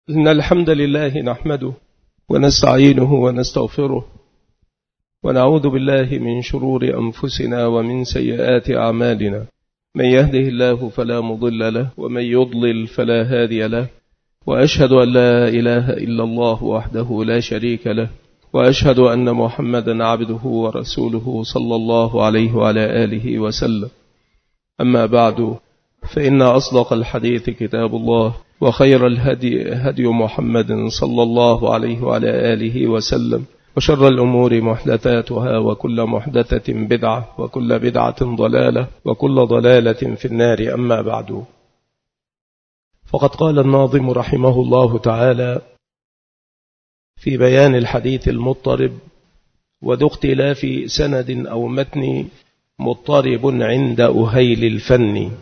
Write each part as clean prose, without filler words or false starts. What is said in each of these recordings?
إن الحمد لله نحمده ونستعينه ونستغفره ونعوذ بالله من شرور أنفسنا ومن سيئات أعمالنا. من يهده الله فلا مضل له ومن يضلل فلا هادي له، وأشهد أن لا إله إلا الله وحده لا شريك له، وأشهد أن محمدا عبده ورسوله صلى الله عليه وعلى آله وسلم. أما بعد، فإن أصدق الحديث كتاب الله، وخير الهدي هدي محمد صلى الله عليه وعلى آله وسلم، وشر الأمور محدثاتها، وكل محدثة بدعة، وكل بدعة ضلالة، وكل ضلالة في النار. أما بعد، فقد قال الناظم رحمه الله تعالى في بيان الحديث المضطرب: وذو اختلاف سند أو متن مضطرب عند أهيل الفن.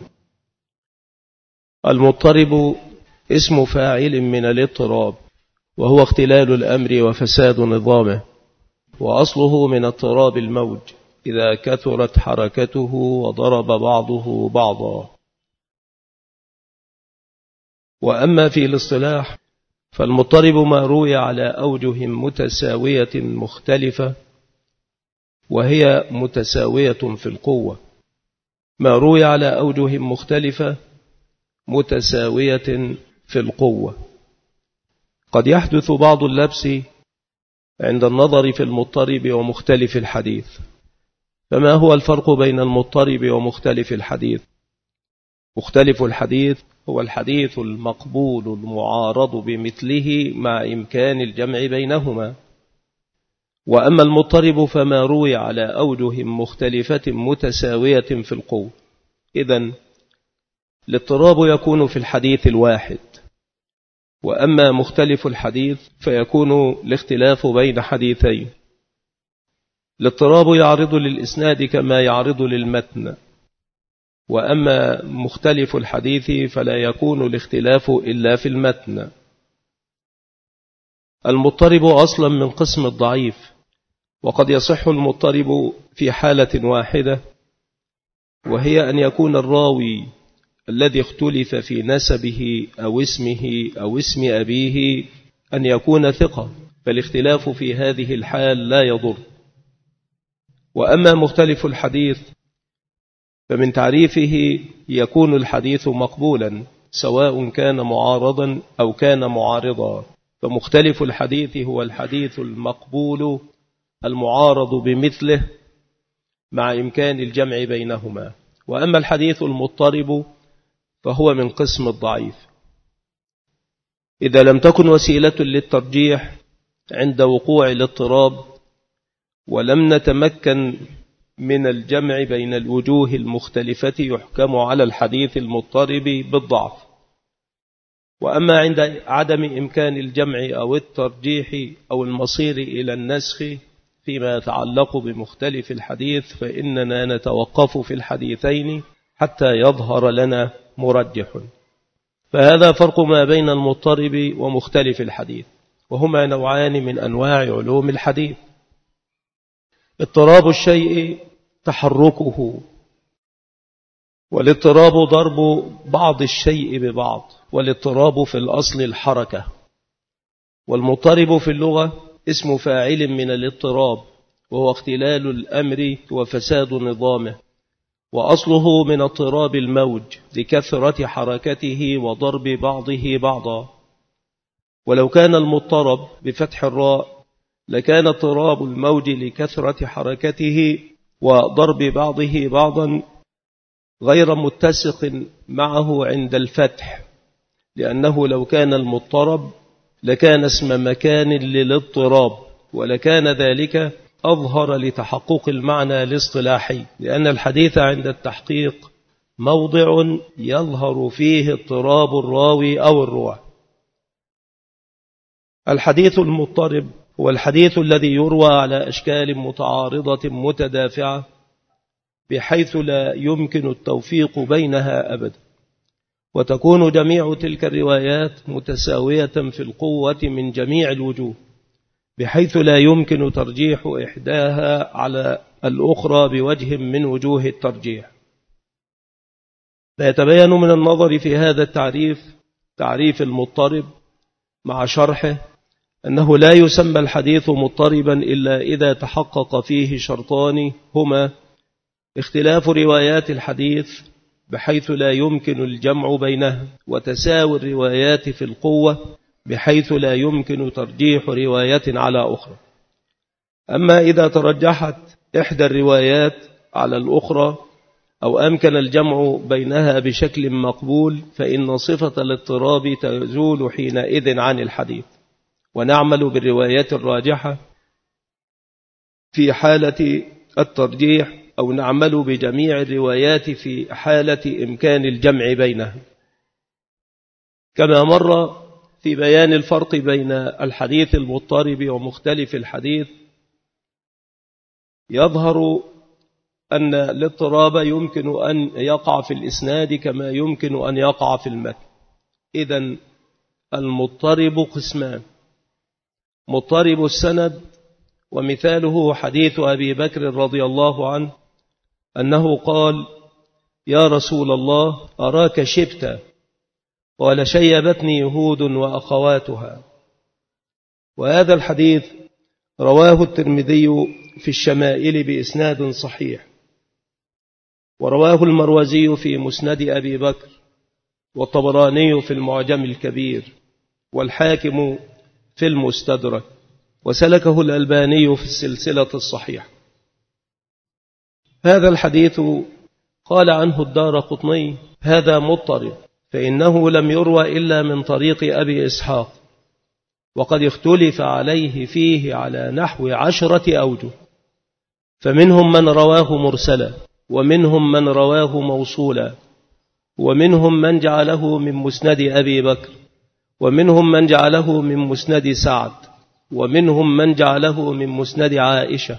المضطرب اسم فاعل من الاضطراب، وهو اختلال الأمر وفساد نظامه، وأصله من اضطراب الموج إذا كثرت حركته وضرب بعضه بعضا. وأما في الاصطلاح فالمضطرب ما روي على أوجه متساوية مختلفة، وهي متساوية في القوة. ما روي على أوجه مختلفة متساوية في القوة. قد يحدث بعض اللبس عند النظر في المضطرب ومختلف الحديث. فما هو الفرق بين المضطرب ومختلف الحديث؟ مختلف الحديث هو الحديث المقبول المعارض بمثله مع إمكان الجمع بينهما. وأما المضطرب فما روي على أوجه مختلفة متساوية في القوة. إذن الاضطراب يكون في الحديث الواحد. وأما مختلف الحديث فيكون الاختلاف بين حديثين. الاضطراب يعرض للإسناد كما يعرض للمتن. وأما مختلف الحديث فلا يكون الاختلاف إلا في المتن. المضطرب أصلا من قسم الضعيف، وقد يصح المضطرب في حالة واحدة، وهي أن يكون الراوي الذي اختلف في نسبه أو اسمه أو اسم أبيه أن يكون ثقة، فالاختلاف في هذه الحال لا يضر. وأما مختلف الحديث فمن تعريفه يكون الحديث مقبولا سواء كان معارضا أو كان معارضا. فمختلف الحديث هو الحديث المقبول المعارض بمثله مع إمكان الجمع بينهما. وأما الحديث المضطرب فهو من قسم الضعيف. إذا لم تكن وسيلة للترجيح عند وقوع الاضطراب، ولم نتمكن من الجمع بين الوجوه المختلفة، يحكم على الحديث المضطرب بالضعف. وأما عند عدم إمكان الجمع أو الترجيح أو المصير إلى النسخ فيما يتعلق بمختلف الحديث، فإننا نتوقف في الحديثين حتى يظهر لنا مرجح. فهذا فرق ما بين المضطرب ومختلف الحديث، وهما نوعان من أنواع علوم الحديث. اضطراب الشيء تحركه، والاضطراب ضرب بعض الشيء ببعض، والاضطراب في الأصل الحركة. والمضطرب في اللغة اسم فاعل من الاضطراب، وهو اختلال الأمر وفساد نظامه، وأصله من اضطراب الموج لكثرة حركته وضرب بعضه بعضا. ولو كان المضطرب بفتح الراء لكان اضطراب الموج لكثرة حركته وضرب بعضه بعضا غير متسق معه عند الفتح، لأنه لو كان المضطرب لكان اسم مكان للاضطراب، ولكان ذلك أظهر لتحقق المعنى الاصطلاحي، لأن الحديث عند التحقيق موضع يظهر فيه اضطراب الراوي أو الرواة. الحديث المضطرب هو الحديث الذي يروى على أشكال متعارضة متدافعة بحيث لا يمكن التوفيق بينها أبدا، وتكون جميع تلك الروايات متساوية في القوة من جميع الوجوه، بحيث لا يمكن ترجيح إحداها على الأخرى بوجه من وجوه الترجيح. فيتبين من النظر في هذا التعريف، تعريف المضطرب، مع شرحه أنه لا يسمى الحديث مضطربا إلا إذا تحقق فيه شرطان هما اختلاف روايات الحديث بحيث لا يمكن الجمع بينها، وتساوي الروايات في القوة بحيث لا يمكن ترجيح رواية على أخرى. أما إذا ترجحت إحدى الروايات على الأخرى أو أمكن الجمع بينها بشكل مقبول فإن صفة الاضطراب تزول حينئذ عن الحديث، ونعمل بالروايات الراجحة في حالة الترجيح، أو نعمل بجميع الروايات في حالة إمكان الجمع بينها. كما مر في بيان الفرق بين الحديث المضطرب ومختلف الحديث، يظهر أن الاضطراب يمكن أن يقع في الإسناد كما يمكن أن يقع في المتن. إذن المضطرب قسمان: مضطرب السند، ومثاله حديث أبي بكر رضي الله عنه أنه قال: يا رسول الله أراك شبت، قال: شيبتني يهود وأخواتها. وهذا الحديث رواه الترمذي في الشمائل بإسناد صحيح، ورواه المروزي في مسند أبي بكر، والطبراني في المعجم الكبير، والحاكم في المستدرك، وسلكه الألباني في السلسلة الصحيحة. هذا الحديث قال عنه الدارقطني: هذا مضطرب، فإنه لم يروى إلا من طريق أبي إسحاق، وقد اختلف عليه فيه على نحو 10 أوجه، فمنهم من رواه مرسلا، ومنهم من رواه موصولا، ومنهم من جعله من مسند أبي بكر، ومنهم من جعله من مسند سعد، ومنهم من جعله من مسند عائشة،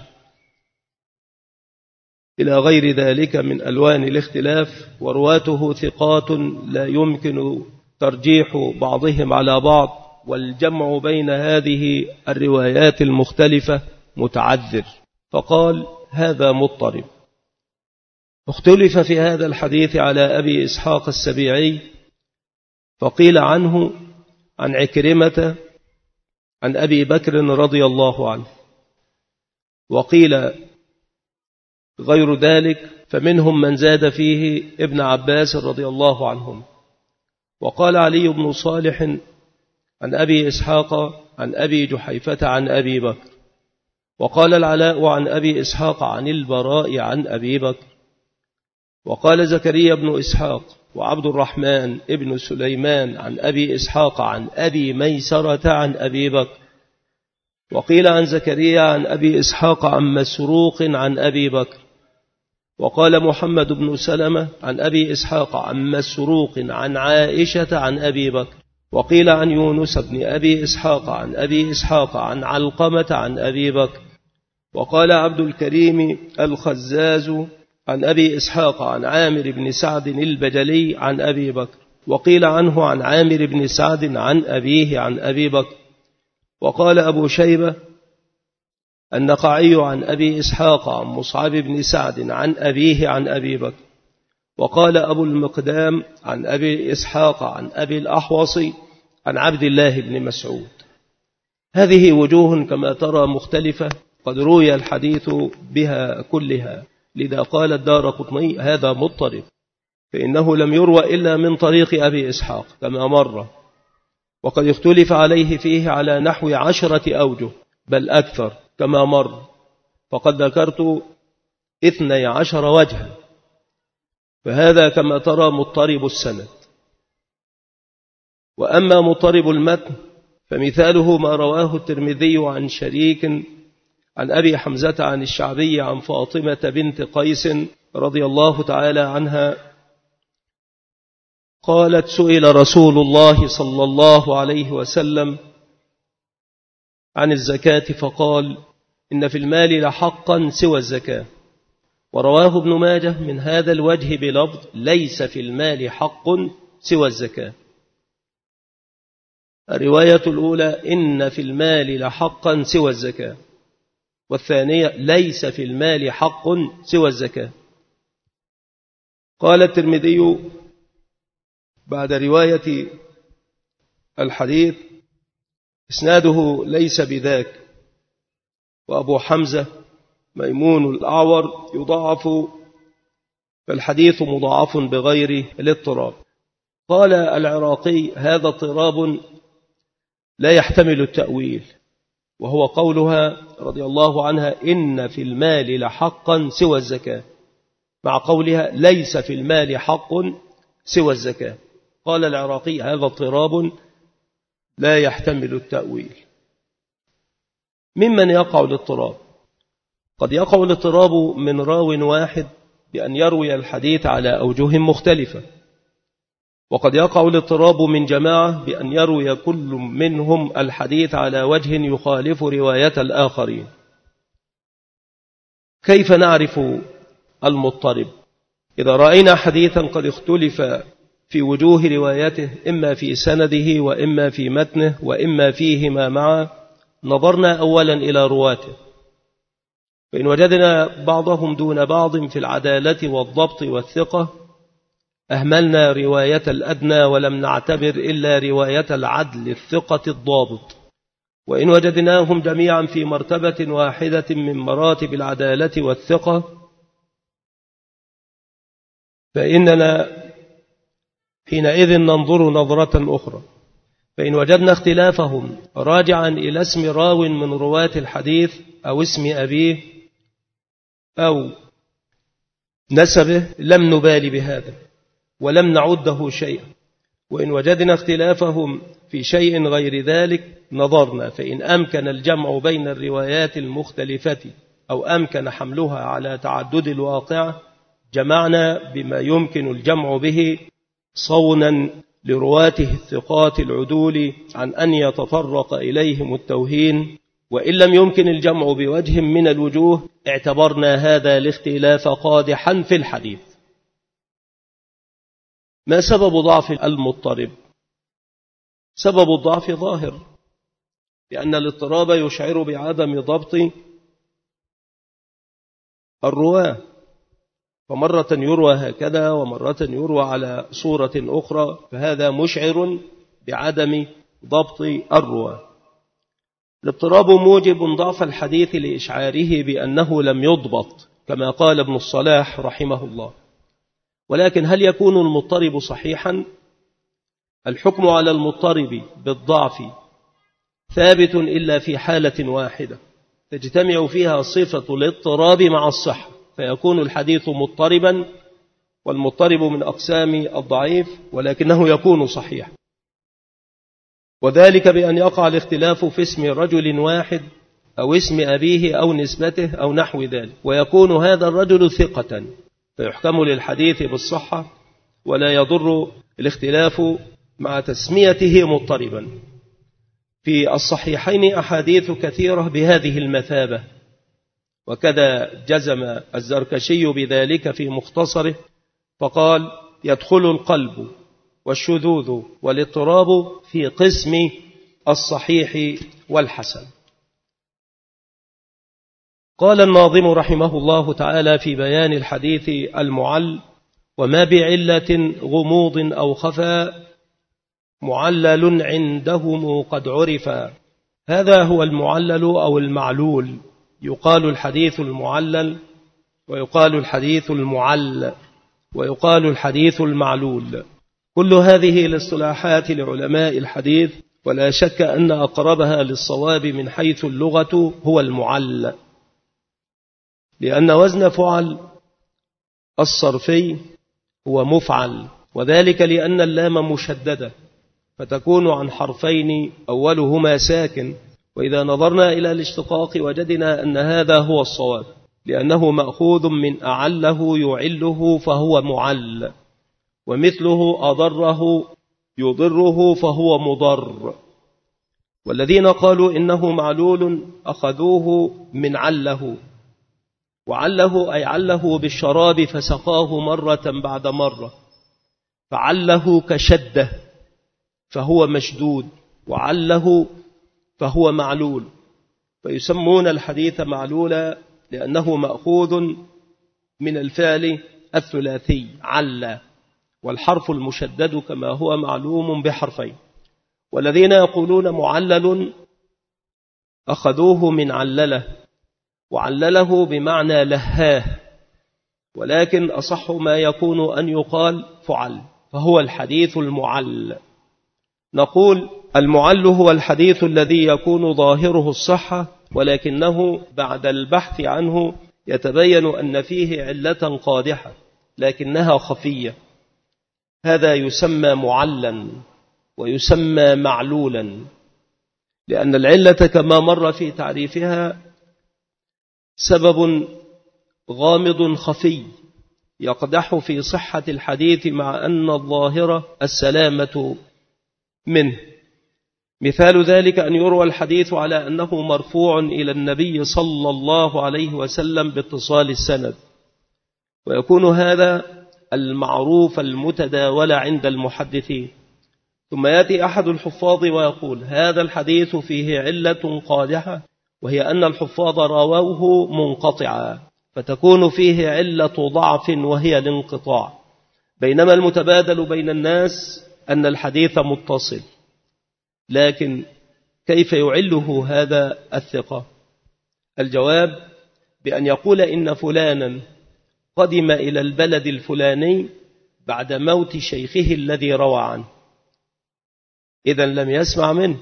إلى غير ذلك من ألوان الاختلاف. ورواته ثقات لا يمكن ترجيح بعضهم على بعض، والجمع بين هذه الروايات المختلفة متعذر، فقال: هذا مضطرب. اختلف في هذا الحديث على أبي إسحاق السبيعي، فقيل عنه عن عكرمة عن أبي بكر رضي الله عنه، وقيل غير ذلك، فمنهم من زاد فيه ابن عباس رضي الله عنهم. وقال علي بن صالح عن أبي إسحاق عن أبي جحيفة عن أبي بكر. وقال العلاء عن أبي إسحاق عن البراء عن أبي بكر. وقال زكريا بن إسحاق وعبد الرحمن ابن سليمان عن أبي إسحاق عن أبي ميسرة عن أبي بكر. وقيل عن زكريا عن أبي إسحاق عن مسروق عن أبي بكر. وقال محمد بن سلمة عن أبي إسحاق عن مسروق عن عائشة عن أبي بكر. وقيل عن يونس بن أبي إسحاق عن أبي إسحاق عن علقمة عن أبي بكر. وقال عبد الكريم الخزاز عن أبي إسحاق عن عامر بن سعد البجلي عن أبي بكر. وقيل عنه عن عامر بن سعد عن أبيه عن أبي بكر. وقال أبو شيبة النقعي عن أبي إسحاق عن مصعب بن سعد عن أبيه عن أبي بكر. وقال أبو المقدام عن أبي إسحاق عن أبي الأحوص عن عبد الله بن مسعود. هذه وجوه كما ترى مختلفة، قد روي الحديث بها كلها، لذا قال الدارقطني: هذا مضطرب، فإنه لم يروى إلا من طريق أبي إسحاق كما مر، وقد اختلف عليه فيه على نحو 10 أوجه بل أكثر كما مر، فقد ذكرت 12 وجها. فهذا كما ترى مضطرب السند. وأما مضطرب المتن فمثاله ما رواه الترمذي عن شريك عن أبي حمزة عن الشعبي عن فاطمة بنت قيس رضي الله تعالى عنها قالت: سئل رسول الله صلى الله عليه وسلم عن الزكاة فقال: إن في المال لحقا سوى الزكاة. ورواه ابن ماجه من هذا الوجه بلفظ: ليس في المال حق سوى الزكاة. الرواية الأولى: إن في المال لحقا سوى الزكاة، والثانية: ليس في المال حق سوى الزكاة. قال الترمذي بعد رواية الحديث: إسناده ليس بذاك. وأبو حمزة ميمون الأعور يضاعف، فالحديث مضاعف بغير الاضطراب. قال العراقي: هذا اضطراب لا يحتمل التأويل، وهو قولها رضي الله عنها: إن في المال لحقا سوى الزكاة، مع قولها: ليس في المال حق سوى الزكاة. قال العراقي: هذا اضطراب لا يحتمل التأويل. ممن يقع الاضطراب؟ قد يقع الاضطراب من راو واحد بأن يروي الحديث على أوجه مختلفة، وقد يقع الاضطراب من جماعة بأن يروي كل منهم الحديث على وجه يخالف رواية الآخرين. كيف نعرف المضطرب؟ إذا رأينا حديثا قد اختلف في وجوه روايته، إما في سنده وإما في متنه وإما فيهما معا، نظرنا أولا إلى رواته، فإن وجدنا بعضهم دون بعض في العدالة والضبط والثقة أهملنا رواية الأدنى ولم نعتبر إلا رواية العدل الثقة الضابط. وإن وجدناهم جميعا في مرتبة واحدة من مراتب العدالة والثقة فإننا حينئذ ننظر نظرة أخرى. فإن وجدنا اختلافهم راجعا إلى اسم راو من رواة الحديث أو اسم أبيه أو نسبه لم نبالي بهذا ولم نعده شيئا. وإن وجدنا اختلافهم في شيء غير ذلك نظرنا، فإن أمكن الجمع بين الروايات المختلفة أو أمكن حملها على تعدد الواقع جمعنا بما يمكن الجمع به صونا لرواته الثقات العدول عن أن يتطرق إليهم التوهين. وإن لم يمكن الجمع بوجه من الوجوه اعتبرنا هذا الاختلاف قادحا في الحديث. ما سبب ضعف المضطرب؟ سبب الضعف ظاهر، لأن الاضطراب يشعر بعدم ضبط الرواة، فمرة يروى هكذا ومرة يروى على صورة أخرى، فهذا مشعر بعدم ضبط الرواة. الاضطراب موجب ضعف الحديث لإشعاره بأنه لم يضبط كما قال ابن الصلاح رحمه الله. ولكن هل يكون المضطرب صحيحا؟ الحكم على المضطرب بالضعف ثابت إلا في حالة واحدة تجتمع فيها صفة الاضطراب مع الصحة، فيكون الحديث مضطربا، والمضطرب من أقسام الضعيف، ولكنه يكون صحيح. وذلك بأن يقع الاختلاف في اسم رجل واحد أو اسم أبيه أو نسبته أو نحو ذلك، ويكون هذا الرجل ثقة فيحكم للحديث بالصحة، ولا يضر الاختلاف مع تسميته مضطربا. في الصحيحين أحاديث كثيرة بهذه المثابة، وكذا جزم الزركشي بذلك في مختصره فقال: يدخل القلب والشذوذ والاضطراب في قسم الصحيح والحسن. قال الناظم رحمه الله تعالى في بيان الحديث المعل: وما بعلة غموض أو خفاء معلل عندهم قد عرفا. هذا هو المعلل أو المعلول، يقال الحديث المعلل ويقال الحديث المعل ويقال الحديث المعلول. كل هذه الاصطلاحات لعلماء الحديث، ولا شك أن أقربها للصواب من حيث اللغة هو المعل، لأن وزن فعل الصرفي هو مفعل، وذلك لأن اللام مشددة فتكون عن حرفين أولهما ساكن. وإذا نظرنا إلى الاشتقاق وجدنا أن هذا هو الصواب، لأنه مأخوذ من أعله يعله فهو معل، ومثله أضره يضره فهو مضر. والذين قالوا إنه معلول أخذوه من عله، وعله أي عله بالشراب فسقاه مرة بعد مرة، فعله كشده فهو مشدود، وعله فهو معلول. فيسمون الحديث معلولا لأنه مأخوذ من الفعل الثلاثي عل، والحرف المشدد كما هو معلوم بحرفين. والذين يقولون معلل أخذوه من علله، وعلله بمعنى لهاه، ولكن أصح ما يكون أن يقال فعل، فهو الحديث المعل. نقول المعل هو الحديث الذي يكون ظاهره الصحة، ولكنه بعد البحث عنه يتبين أن فيه علة قادحة لكنها خفية، هذا يسمى معلا ويسمى معلولا، لأن العلة كما مر في تعريفها سبب غامض خفي يقدح في صحة الحديث مع أن الظاهرة السلامة منه. مثال ذلك أن يروى الحديث على أنه مرفوع إلى النبي صلى الله عليه وسلم باتصال السند، ويكون هذا المعروف المتداول عند المحدثين، ثم يأتي أحد الحفاظ ويقول هذا الحديث فيه علة قادحة، وهي أن الحفاظ رووه منقطعا، فتكون فيه علة ضعف وهي الانقطاع، بينما المتبادل بين الناس أن الحديث متصل. لكن كيف يعله هذا الثقة؟ الجواب بأن يقول إن فلانا قدم إلى البلد الفلاني بعد موت شيخه الذي روى عنه، إذن لم يسمع منه،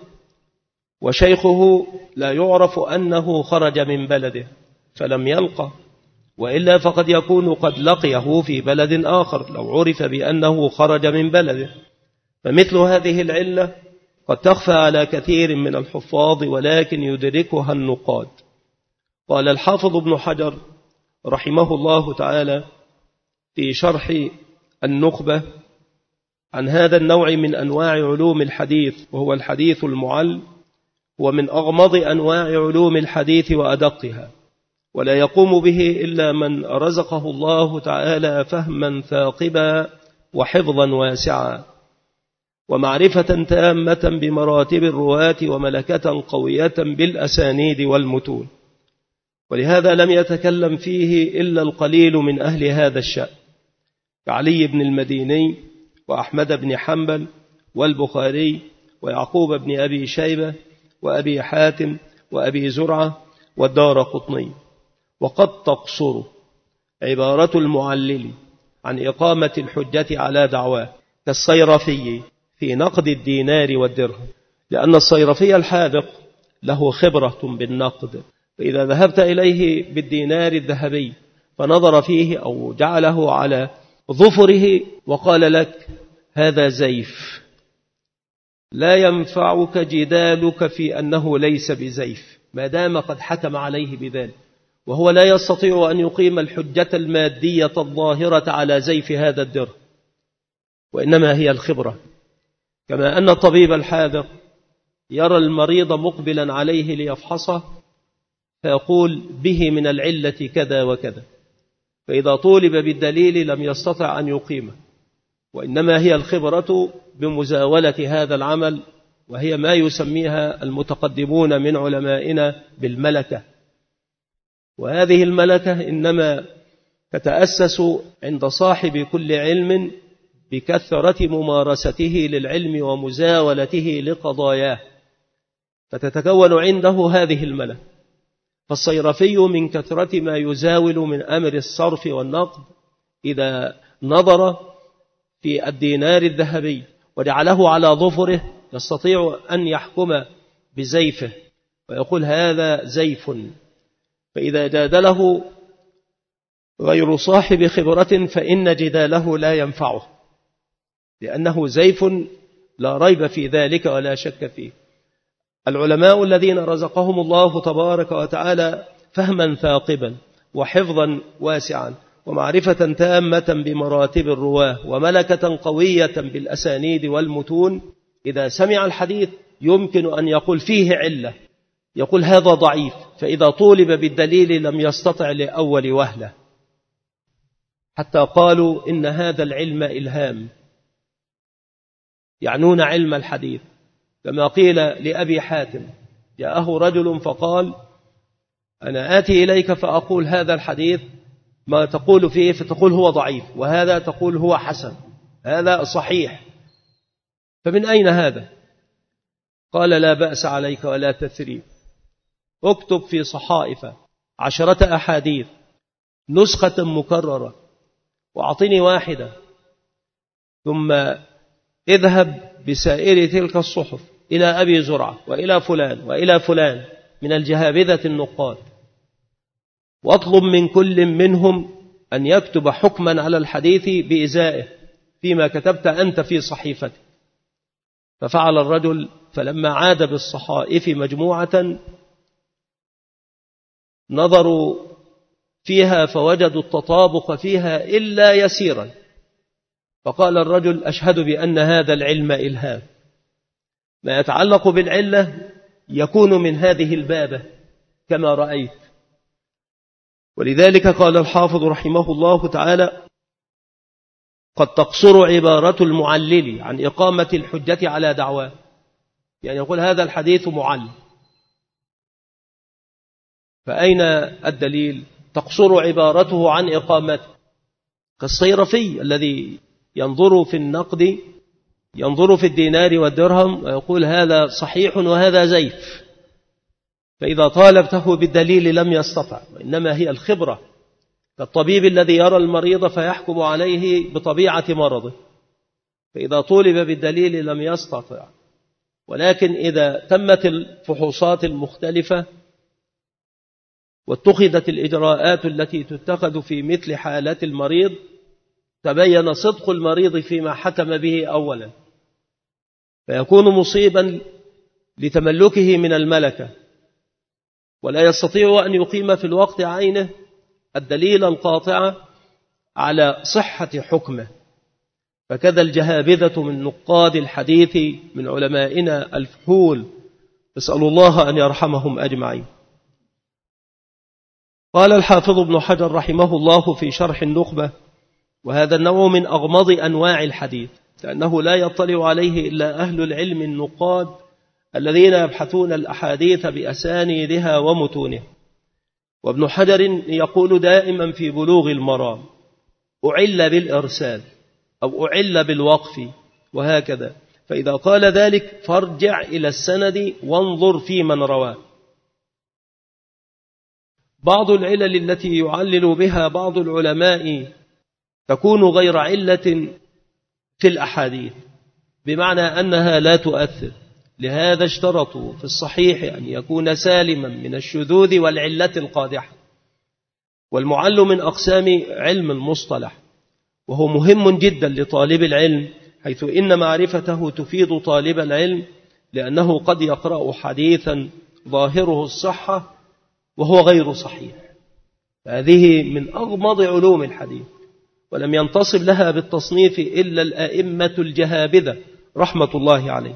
وشيخه لا يعرف أنه خرج من بلده فلم يلقى، وإلا فقد يكون قد لقيه في بلد آخر لو عرف بأنه خرج من بلده. فمثل هذه العلة قد تخفى على كثير من الحفاظ ولكن يدركها النقاد. قال الحافظ ابن حجر رحمه الله تعالى في شرح النخبة عن هذا النوع من أنواع علوم الحديث، وهو الحديث المعل، ومن أغمض أنواع علوم الحديث وأدقها، ولا يقوم به إلا من رزقه الله تعالى فهما ثاقبا وحفظا واسعا ومعرفة تامة بمراتب الرواة وملكة قوية بالأسانيد والمتون، ولهذا لم يتكلم فيه إلا القليل من أهل هذا الشأن كعلي بن المديني وأحمد بن حنبل والبخاري ويعقوب بن أبي شيبة وأبي حاتم وأبي زرعة والدارقطني. وقد تقصر عبارة المعلل عن إقامة الحجة على دعواه كالصيرفي في نقد الدينار والدرهم، لأن الصيرفي الحاذق له خبرة بالنقد، فإذا ذهبت إليه بالدينار الذهبي فنظر فيه أو جعله على ظفره وقال لك هذا زيف، لا ينفعك جدالك في أنه ليس بزيف ما دام قد حكم عليه بذلك، وهو لا يستطيع أن يقيم الحجة المادية الظاهرة على زيف هذا الدرهم، وإنما هي الخبرة. كما أن الطبيب الحاذق يرى المريض مقبلا عليه ليفحصه فيقول به من العلة كذا وكذا، فإذا طولب بالدليل لم يستطع أن يقيمه، وإنما هي الخبرة بمزاولة هذا العمل، وهي ما يسميها المتقدمون من علمائنا بالملكة. وهذه الملكة إنما تتأسس عند صاحب كل علم بكثرة ممارسته للعلم ومزاولته لقضاياه، فتتكون عنده هذه الملكة. فالصيرفي من كثرة ما يزاول من أمر الصرف والنقد إذا نظر في الدينار الذهبي وجعله على ظفره يستطيع أن يحكم بزيفه ويقول هذا زيف، فإذا جادله غير صاحب خبرة فإن جداله لا ينفعه، لأنه زيف لا ريب في ذلك ولا شك فيه. العلماء الذين رزقهم الله تبارك وتعالى فهما ثاقبا وحفظا واسعا ومعرفة تامة بمراتب الرواه وملكة قوية بالأسانيد والمتون، إذا سمع الحديث يمكن أن يقول فيه علة، يقول هذا ضعيف، فإذا طولب بالدليل لم يستطع لأول وهلة، حتى قالوا إن هذا العلم إلهام، يعنون علم الحديث. كما قيل لأبي حاتم جاءه رجل فقال أنا آتي إليك فأقول هذا الحديث ما تقول فيه فتقول هو ضعيف، وهذا تقول هو حسن، هذا صحيح، فمن أين هذا؟ قال لا بأس عليك ولا تثريب، اكتب في صحائف 10 أحاديث نسخة مكررة وأعطني واحدة، ثم اذهب بسائر تلك الصحف إلى أبي زرعة وإلى فلان وإلى فلان من الجهابذة النقاد، واطلب من كل منهم أن يكتب حكما على الحديث بإزائه فيما كتبت أنت في صحيفتك. ففعل الرجل، فلما عاد بالصحائف مجموعة نظروا فيها فوجدوا التطابق فيها إلا يسيرا، فقال الرجل: أشهد بأن هذا العلم إلهام، ما يتعلق بالعلة يكون من هذه البابة كما رأيت. ولذلك قال الحافظ رحمه الله تعالى: قد تقصر عبارة المعلل عن إقامة الحجة على دعواه، يعني يقول هذا الحديث معل، فأين الدليل؟ تقصر عبارته عن إقامته، كالصيرفي الذي ينظر في النقد، ينظر في الدينار والدرهم ويقول هذا صحيح وهذا زيف، فإذا طالبته بالدليل لم يستطع، وإنما هي الخبرة، كالطبيب الذي يرى المريض فيحكم عليه بطبيعة مرضه، فإذا طولب بالدليل لم يستطع. ولكن إذا تمت الفحوصات المختلفة واتخذت الإجراءات التي تتخذ في مثل حالات المريض، تبين صدق المريض فيما حكم به أولا، فيكون مصيبا لتملكه من الملكة، ولا يستطيع أن يقيم في الوقت عينه الدليل القاطع على صحة حكمه. فكذا الجهابذة من نقاد الحديث من علمائنا الفحول، نسأل الله أن يرحمهم أجمعين. قال الحافظ ابن حجر رحمه الله في شرح النخبة: وهذا النوع من أغمض أنواع الحديث، لأنه لا يطلع عليه إلا أهل العلم النقاد الذين يبحثون الأحاديث بأسانيدها ومتونها. وابن حجر يقول دائما في بلوغ المرام: أعل بالإرسال أو أعل بالوقف، وهكذا، فإذا قال ذلك فارجع إلى السند وانظر في من رواه. بعض العلل التي يعلل بها بعض العلماء تكون غير علة في الأحاديث، بمعنى أنها لا تؤثر، لهذا اشترطوا في الصحيح أن يكون سالما من الشذوذ والعلة القادحة. والمعل من أقسام علم المصطلح، وهو مهم جدا لطالب العلم، حيث إن معرفته تفيد طالب العلم، لأنه قد يقرأ حديثا ظاهره الصحة وهو غير صحيح. هذه من أغمض علوم الحديث، ولم ينتصب لها بالتصنيف إلا الأئمة الجهابذة رحمة الله عليه.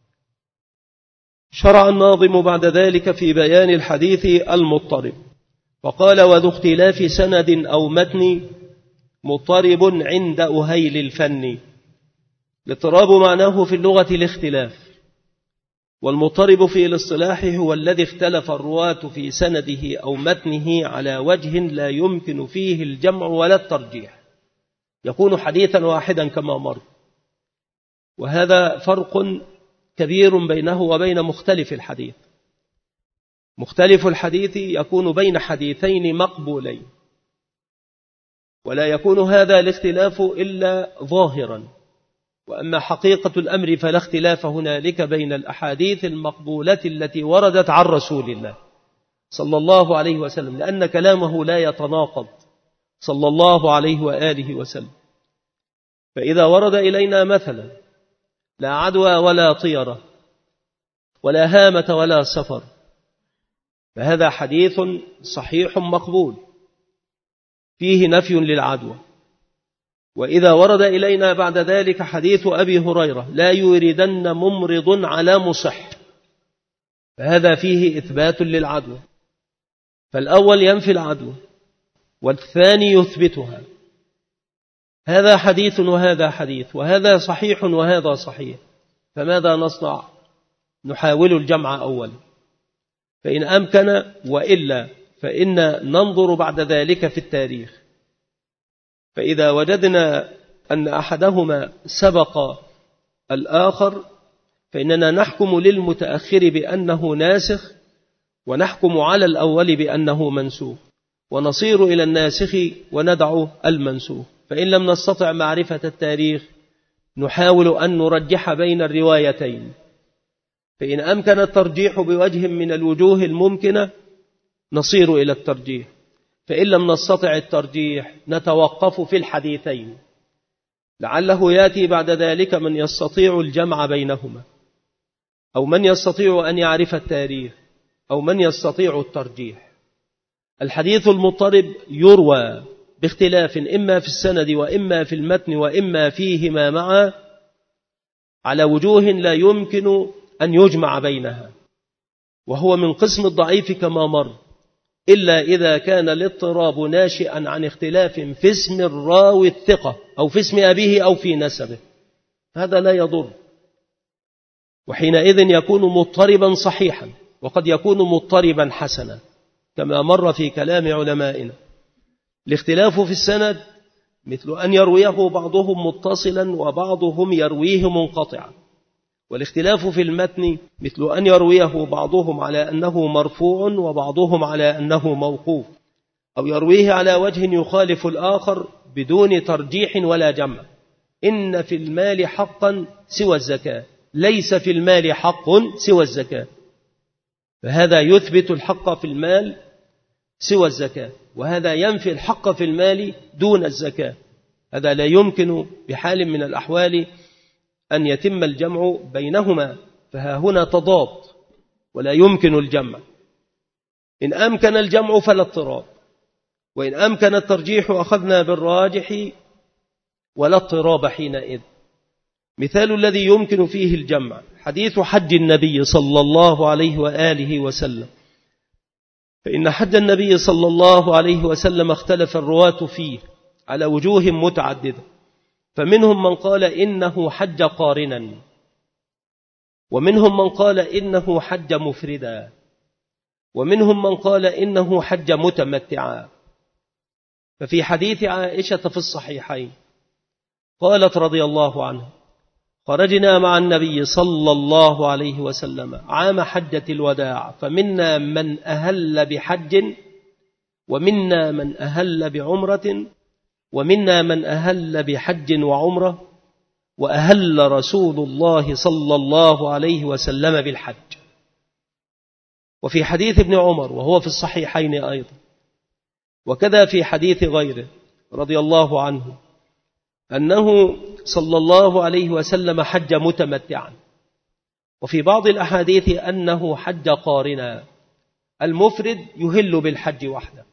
شرع الناظم بعد ذلك في بيان الحديث المضطرب، وقال: وذو اختلاف سند أو متن مضطرب عند أهيل الفن. الاضطراب معناه في اللغة الاختلاف، والمضطرب في الاصطلاح هو الذي اختلف الرواة في سنده أو متنه على وجه لا يمكن فيه الجمع ولا الترجيح، يكون حديثا واحدا كما مر. وهذا فرق كبير بينه وبين مختلف الحديث. مختلف الحديث يكون بين حديثين مقبولين، ولا يكون هذا الاختلاف إلا ظاهرا. وأما حقيقة الأمر فلا اختلاف هنالك بين الأحاديث المقبولة التي وردت عن رسول الله صلى الله عليه وسلم، لأن كلامه لا يتناقض صلى الله عليه وآله وسلم. فإذا ورد إلينا مثلا لا عدوى ولا طيرة ولا هامة ولا سفر، فهذا حديث صحيح مقبول فيه نفي للعدوى. وإذا ورد إلينا بعد ذلك حديث أبي هريرة لا يوردن ممرض على مصح، فهذا فيه إثبات للعدوى، فالأول ينفي العدوى والثاني يثبتها. هذا حديث وهذا حديث، وهذا صحيح وهذا صحيح، فماذا نصنع؟ نحاول الجمع أولا فإن أمكن، وإلا فإن ننظر بعد ذلك في التاريخ. فإذا وجدنا أن أحدهما سبق الآخر فإننا نحكم للمتأخر بأنه ناسخ، ونحكم على الأول بأنه منسوخ، ونصير إلى الناسخ وندع المنسوخ. فإن لم نستطع معرفة التاريخ نحاول أن نرجح بين الروايتين، فإن أمكن الترجيح بوجه من الوجوه الممكنة نصير إلى الترجيح، فإن لم نستطع الترجيح نتوقف في الحديثين، لعله يأتي بعد ذلك من يستطيع الجمع بينهما، أو من يستطيع أن يعرف التاريخ، أو من يستطيع الترجيح. الحديث المضطرب يروى باختلاف إما في السند وإما في المتن وإما فيهما معا على وجوه لا يمكن أن يجمع بينها، وهو من قسم الضعيف كما مر، إلا إذا كان الاضطراب ناشئا عن اختلاف في اسم الراوي الثقة أو في اسم أبيه أو في نسبه، هذا لا يضر، وحينئذ يكون مضطربا صحيحا، وقد يكون مضطربا حسنا كما مر في كلام علمائنا. الاختلاف في السند مثل أن يرويه بعضهم متصلا وبعضهم يرويه منقطعا، والاختلاف في المتن مثل أن يرويه بعضهم على أنه مرفوع وبعضهم على أنه موقوف، أو يرويه على وجه يخالف الآخر بدون ترجيح ولا جمع. إن في المال حقا سوى الزكاة، ليس في المال حق سوى الزكاة، فهذا يثبت الحق في المال سوى الزكاة، وهذا ينفي الحق في المال دون الزكاة. هذا لا يمكن بحال من الأحوال أن يتم الجمع بينهما، فها هنا تضاد ولا يمكن الجمع. إن أمكن الجمع فلا اضطراب، وإن أمكن الترجيح أخذنا بالراجح ولا اضطراب حينئذ. مثال الذي يمكن فيه الجمع حديث حج النبي صلى الله عليه وآله وسلم، فإن حج النبي صلى الله عليه وسلم اختلف الرواة فيه على وجوه متعددة، فمنهم من قال إنه حج قارنا، ومنهم من قال إنه حج مفردا، ومنهم من قال إنه حج متمتعا. ففي حديث عائشة في الصحيحين قالت رضي الله عنها: خرجنا مع النبي صلى الله عليه وسلم عام حجة الوداع، فمنا من أهل بحج، ومنا من أهل بعمرة، ومنا من أهل بحج وعمرة، وأهل رسول الله صلى الله عليه وسلم بالحج. وفي حديث ابن عمر وهو في الصحيحين أيضا، وكذا في حديث غيره رضي الله عنه أنه صلى الله عليه وسلم حج متمتعا. وفي بعض الأحاديث أنه حج قارنا، المفرد يهل بالحج وحده،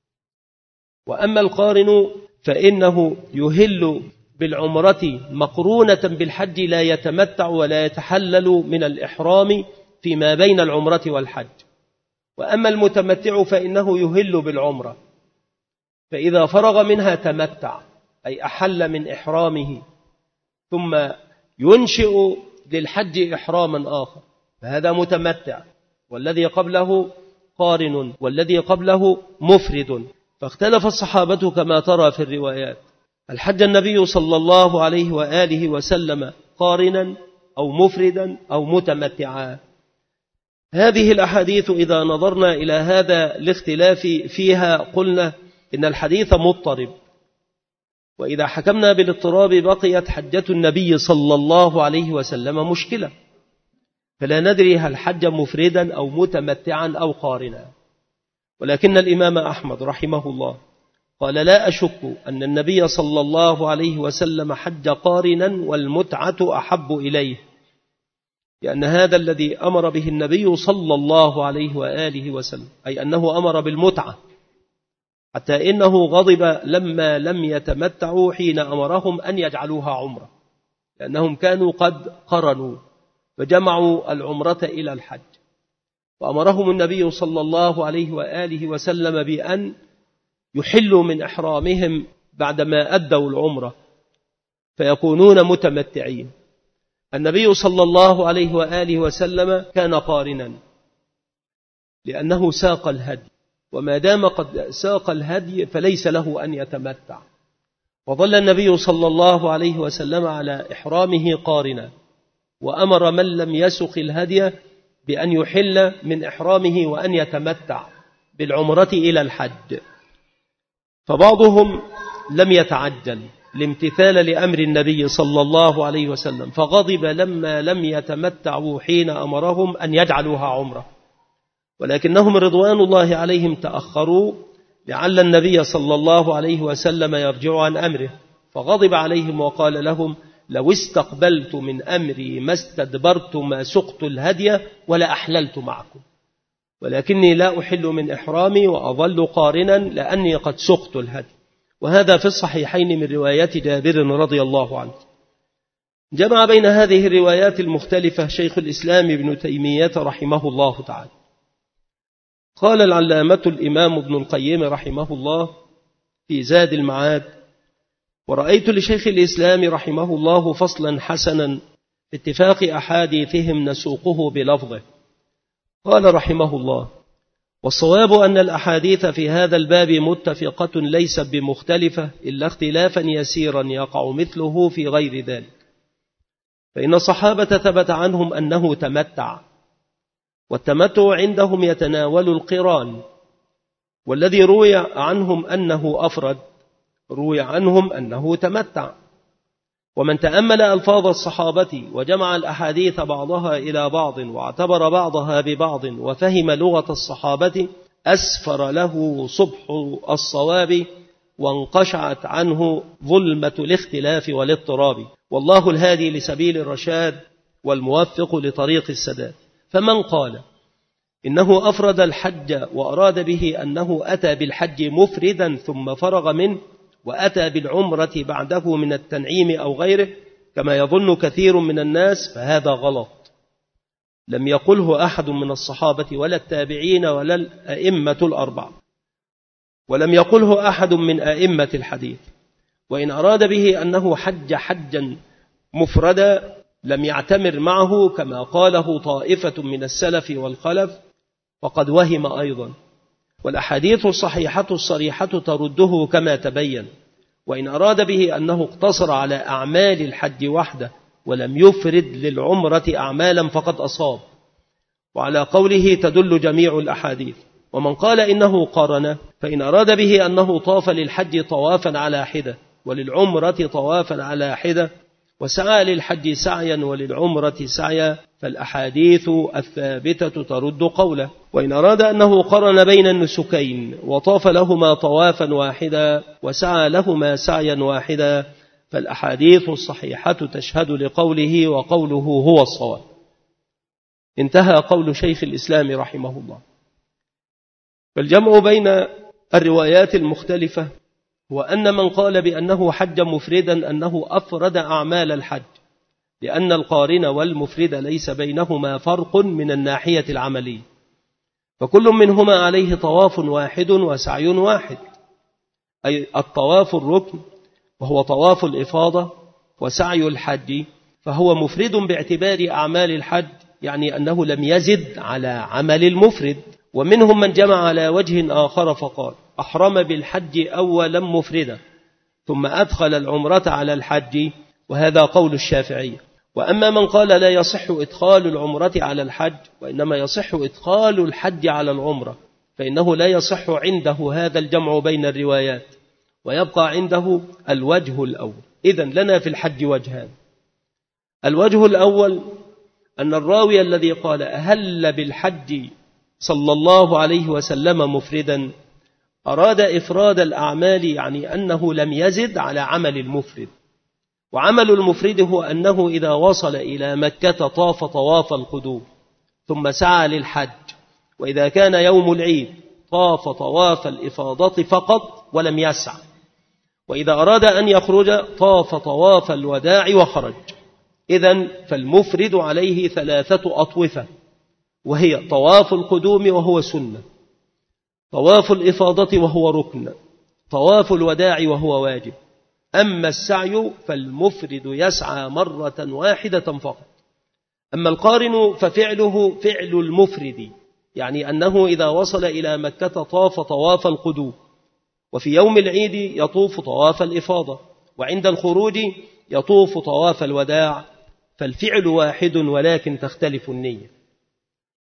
وأما القارن فإنه يهل بالعمرة مقرونة بالحج، لا يتمتع ولا يتحلل من الإحرام فيما بين العمرة والحج. وأما المتمتع فإنه يهل بالعمرة، فإذا فرغ منها تمتع، أي أحل من إحرامه، ثم ينشئ للحج إحراما آخر، فهذا متمتع، والذي قبله قارن، والذي قبله مفرد. فاختلف الصحابة كما ترى في الروايات، الحج النبي صلى الله عليه وآله وسلم قارنا أو مفردا أو متمتعا. هذه الأحاديث إذا نظرنا إلى هذا الاختلاف فيها قلنا إن الحديث مضطرب، وإذا حكمنا بالاضطراب بقيت حجة النبي صلى الله عليه وسلم مشكلة، فلا ندري هل حج مفردا أو متمتعا أو قارنا. ولكن الإمام أحمد رحمه الله قال: لا أشك أن النبي صلى الله عليه وسلم حج قارنا والمتعة أحب إليه، لأن هذا الذي أمر به النبي صلى الله عليه وآله وسلم، أي أنه أمر بالمتعة، حتى إنه غضب لما لم يتمتعوا حين أمرهم أن يجعلوها عمرة، لأنهم كانوا قد قرنوا فجمعوا العمرة إلى الحج، وأمرهم النبي صلى الله عليه وآله وسلم بأن يحلوا من إحرامهم بعدما أدوا العمرة فيكونون متمتعين. النبي صلى الله عليه وآله وسلم كان قارنا لأنه ساق الهدي، وما دام قد ساق الهدي فليس له أن يتمتع، وظل النبي صلى الله عليه وسلم على إحرامه قارنا، وأمر من لم يسق الهدي بأن يحل من إحرامه وأن يتمتع بالعمرة إلى الحج، فبعضهم لم يتعجل الامتثال لأمر النبي صلى الله عليه وسلم، فغضب لما لم يتمتعوا حين أمرهم أن يجعلوها عمرة، ولكنهم رضوان الله عليهم تأخروا لعل النبي صلى الله عليه وسلم يرجع عن أمره، فغضب عليهم وقال لهم: لو استقبلت من أمري ما استدبرت ما سقت الهدي ولا أحللت معكم، ولكني لا أحل من إحرامي وأظل قارنا لأني قد سقت الهدي. وهذا في الصحيحين من روايات جابر رضي الله عنه. جمع بين هذه الروايات المختلفة شيخ الإسلام ابن تيمية رحمه الله تعالى. قال العلامة الإمام ابن القيم رحمه الله في زاد المعاد: ورأيت لشيخ الإسلام رحمه الله فصلا حسنا باتفاق أحاديثهم نسوقه بلفظه. قال رحمه الله: والصواب أن الأحاديث في هذا الباب متفقة ليست بمختلفة إلا اختلافا يسيرا يقع مثله في غير ذلك، فإن الصحابة ثبت عنهم أنه تمتع، والتمتع عندهم يتناول القران، والذي روي عنهم أنه أفرد روي عنهم أنه تمتع. ومن تأمل ألفاظ الصحابة وجمع الأحاديث بعضها إلى بعض واعتبر بعضها ببعض وفهم لغة الصحابة أسفر له صبح الصواب وانقشعت عنه ظلمة الاختلاف والاضطراب، والله الهادي لسبيل الرشاد والموفق لطريق السداد. فمن قال إنه أفرد الحج وأراد به أنه أتى بالحج مفردا ثم فرغ منه وأتى بالعمرة بعده من التنعيم أو غيره كما يظن كثير من الناس، فهذا غلط. لم يقله أحد من الصحابة ولا التابعين ولا الأئمة الأربعة، ولم يقله أحد من أئمة الحديث. وإن أراد به أنه حج حجا مفردا لم يعتمر معه كما قاله طائفة من السلف والخلف فقد وهم أيضا، والأحاديث الصحيحة الصريحة ترده كما تبين. وإن أراد به أنه اقتصر على أعمال الحج وحده ولم يفرد للعمرة أعمالا فقد أصاب، وعلى قوله تدل جميع الأحاديث. ومن قال إنه قارن فإن أراد به أنه طاف للحج طوافا على حدة وللعمرة طوافا على حدة وسعى للحج سعيا وللعمرة سعيا، فالأحاديث الثابتة ترد قوله. وإن أراد أنه قرن بين النسكين وطاف لهما طوافا واحدا وسعى لهما سعيا واحدا، فالأحاديث الصحيحة تشهد لقوله وقوله هو الصواب. انتهى قول شيخ الإسلام رحمه الله. فالجمع بين الروايات المختلفة وأن من قال بأنه حج مفردا أنه أفرد أعمال الحج، لأن القارن والمفرد ليس بينهما فرق من الناحية العملية، فكل منهما عليه طواف واحد وسعي واحد، أي الطواف الركن وهو طواف الإفاضة، وسعي الحج فهو مفرد باعتبار أعمال الحج، يعني أنه لم يزد على عمل المفرد. ومنهم من جمع على وجه آخر فقال أحرم بالحج أولا مفردا ثم أدخل العمرة على الحج، وهذا قول الشافعية. وأما من قال لا يصح إدخال العمرة على الحج وإنما يصح إدخال الحج على العمرة، فإنه لا يصح عنده هذا الجمع بين الروايات، ويبقى عنده الوجه الأول. إذن لنا في الحج وجهان: الوجه الأول أن الراوي الذي قال أهل بالحج صلى الله عليه وسلم مفردا أراد إفراد الأعمال، يعني أنه لم يزد على عمل المفرد. وعمل المفرد هو أنه إذا وصل إلى مكة طاف طواف القدوم ثم سعى للحج، وإذا كان يوم العيد طاف طواف الإفاضة فقط ولم يسعى، وإذا أراد أن يخرج طاف طواف الوداع وخرج. إذن فالمفرد عليه 3 أطوفة، وهي طواف القدوم وهو سنة، طواف الإفاضة وهو ركن، طواف الوداع وهو واجب. أما السعي فالمفرد يسعى مرة واحدة فقط. أما القارن ففعله فعل المفرد، يعني أنه إذا وصل إلى مكة طاف طواف القدوم، وفي يوم العيد يطوف طواف الإفاضة، وعند الخروج يطوف طواف الوداع، فالفعل واحد ولكن تختلف النية.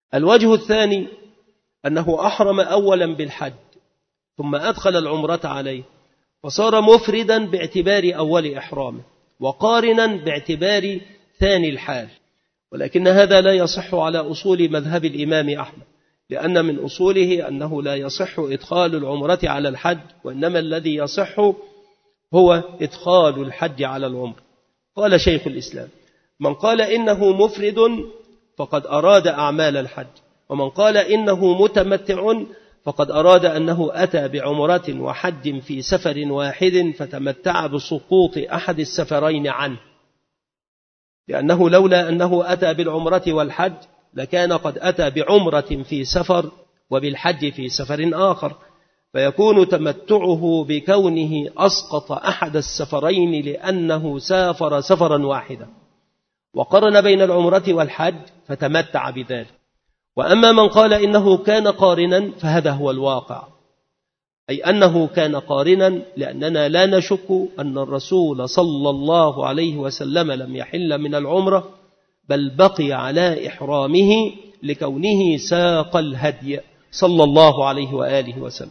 الوجه الثاني أنه أحرم أولا بالحج ثم أدخل العمرة عليه، فصار مفردا باعتبار أول إحرامه وقارنا باعتبار ثاني الحال. ولكن هذا لا يصح على أصول مذهب الإمام أحمد، لأن من أصوله أنه لا يصح إدخال العمرة على الحج، وإنما الذي يصح هو إدخال الحج على العمر. قال شيخ الإسلام: من قال إنه مفرد فقد أراد أعمال الحج، ومن قال إنه متمتع فقد أراد أنه أتى بعمرة وحج في سفر واحد فتمتع بسقوط أحد السفرين عنه، لأنه لولا أنه أتى بالعمرة والحج لكان قد أتى بعمرة في سفر وبالحج في سفر آخر، فيكون تمتعه بكونه أسقط أحد السفرين لأنه سافر سفرا واحدا وقرن بين العمرة والحج فتمتع بذلك. وأما من قال إنه كان قارنا فهذا هو الواقع، أي أنه كان قارنا، لأننا لا نشك أن الرسول صلى الله عليه وسلم لم يحل من العمرة، بل بقي على إحرامه لكونه ساق الهدي صلى الله عليه وآله وسلم.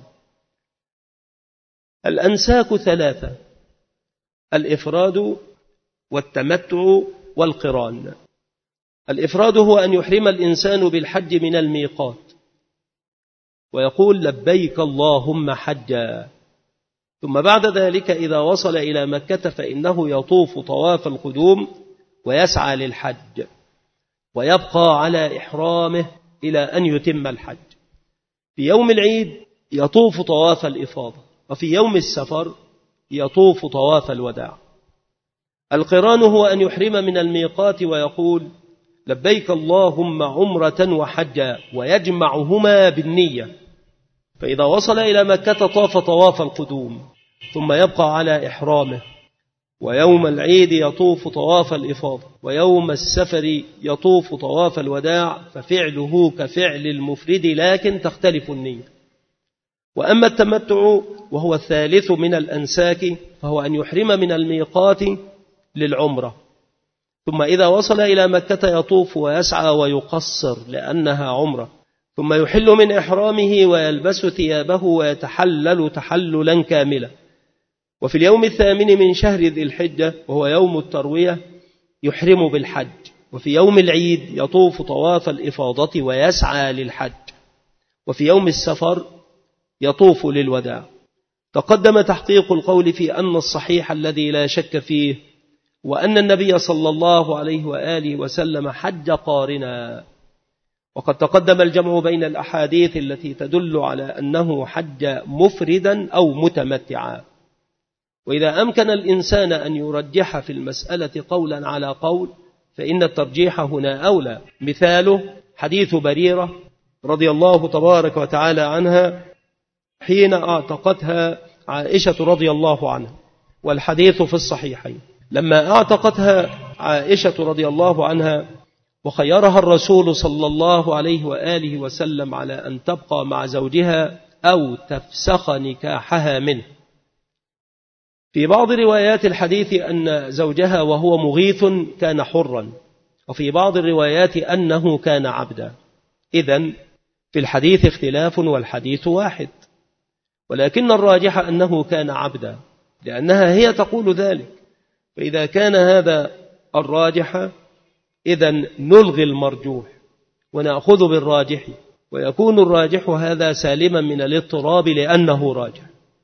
الأنساك ثلاثة: الإفراد والتمتع والقران. الإفراد هو أن يحرم الإنسان بالحج من الميقات ويقول لبيك اللهم حجا، ثم بعد ذلك إذا وصل إلى مكة فإنه يطوف طواف القدوم ويسعى للحج ويبقى على إحرامه إلى أن يتم الحج. في يوم العيد يطوف طواف الإفاضة، وفي يوم السفر يطوف طواف الوداع. القران هو أن يحرم من الميقات ويقول لبيك اللهم عمرة وحجا ويجمعهما بالنية، فإذا وصل إلى مكة طاف طواف القدوم ثم يبقى على إحرامه، ويوم العيد يطوف طواف الإفاضة، ويوم السفر يطوف طواف الوداع، ففعله كفعل المفرد لكن تختلف النية. وأما التمتع وهو الثالث من الأنساك فهو أن يحرم من الميقات للعمرة، ثم إذا وصل إلى مكة يطوف ويسعى ويقصر لأنها عمرة، ثم يحل من إحرامه ويلبس ثيابه ويتحلل تحللا كاملا. وفي اليوم الثامن من شهر ذي الحجة وهو يوم التروية يحرم بالحج، وفي يوم العيد يطوف طواف الإفاضة ويسعى للحج، وفي يوم السفر يطوف للوداع. تقدم تحقيق القول في أن الصحيح الذي لا شك فيه وأن النبي صلى الله عليه وآله وسلم حج قارنا، وقد تقدم الجمع بين الأحاديث التي تدل على أنه حج مفردا أو متمتعا. وإذا أمكن الإنسان أن يرجح في المسألة قولا على قول فإن الترجيح هنا أولى. مثاله حديث بريرة رضي الله تبارك وتعالى عنها حين أعتقتها عائشة رضي الله عنها، والحديث في الصحيحين. لما أعتقتها عائشة رضي الله عنها وخيرها الرسول صلى الله عليه وآله وسلم على أن تبقى مع زوجها أو تفسخ نكاحها منه. في بعض روايات الحديث أن زوجها وهو مغيث كان حرا، وفي بعض الروايات أنه كان عبدا. إذن في الحديث اختلاف والحديث واحد، ولكن الراجح أنه كان عبدا لأنها هي تقول ذلك. فإذا كان هذا الراجح إذن نلغي المرجوح ونأخذ بالراجح، ويكون الراجح هذا سالما من الاضطراب لأنه راجح.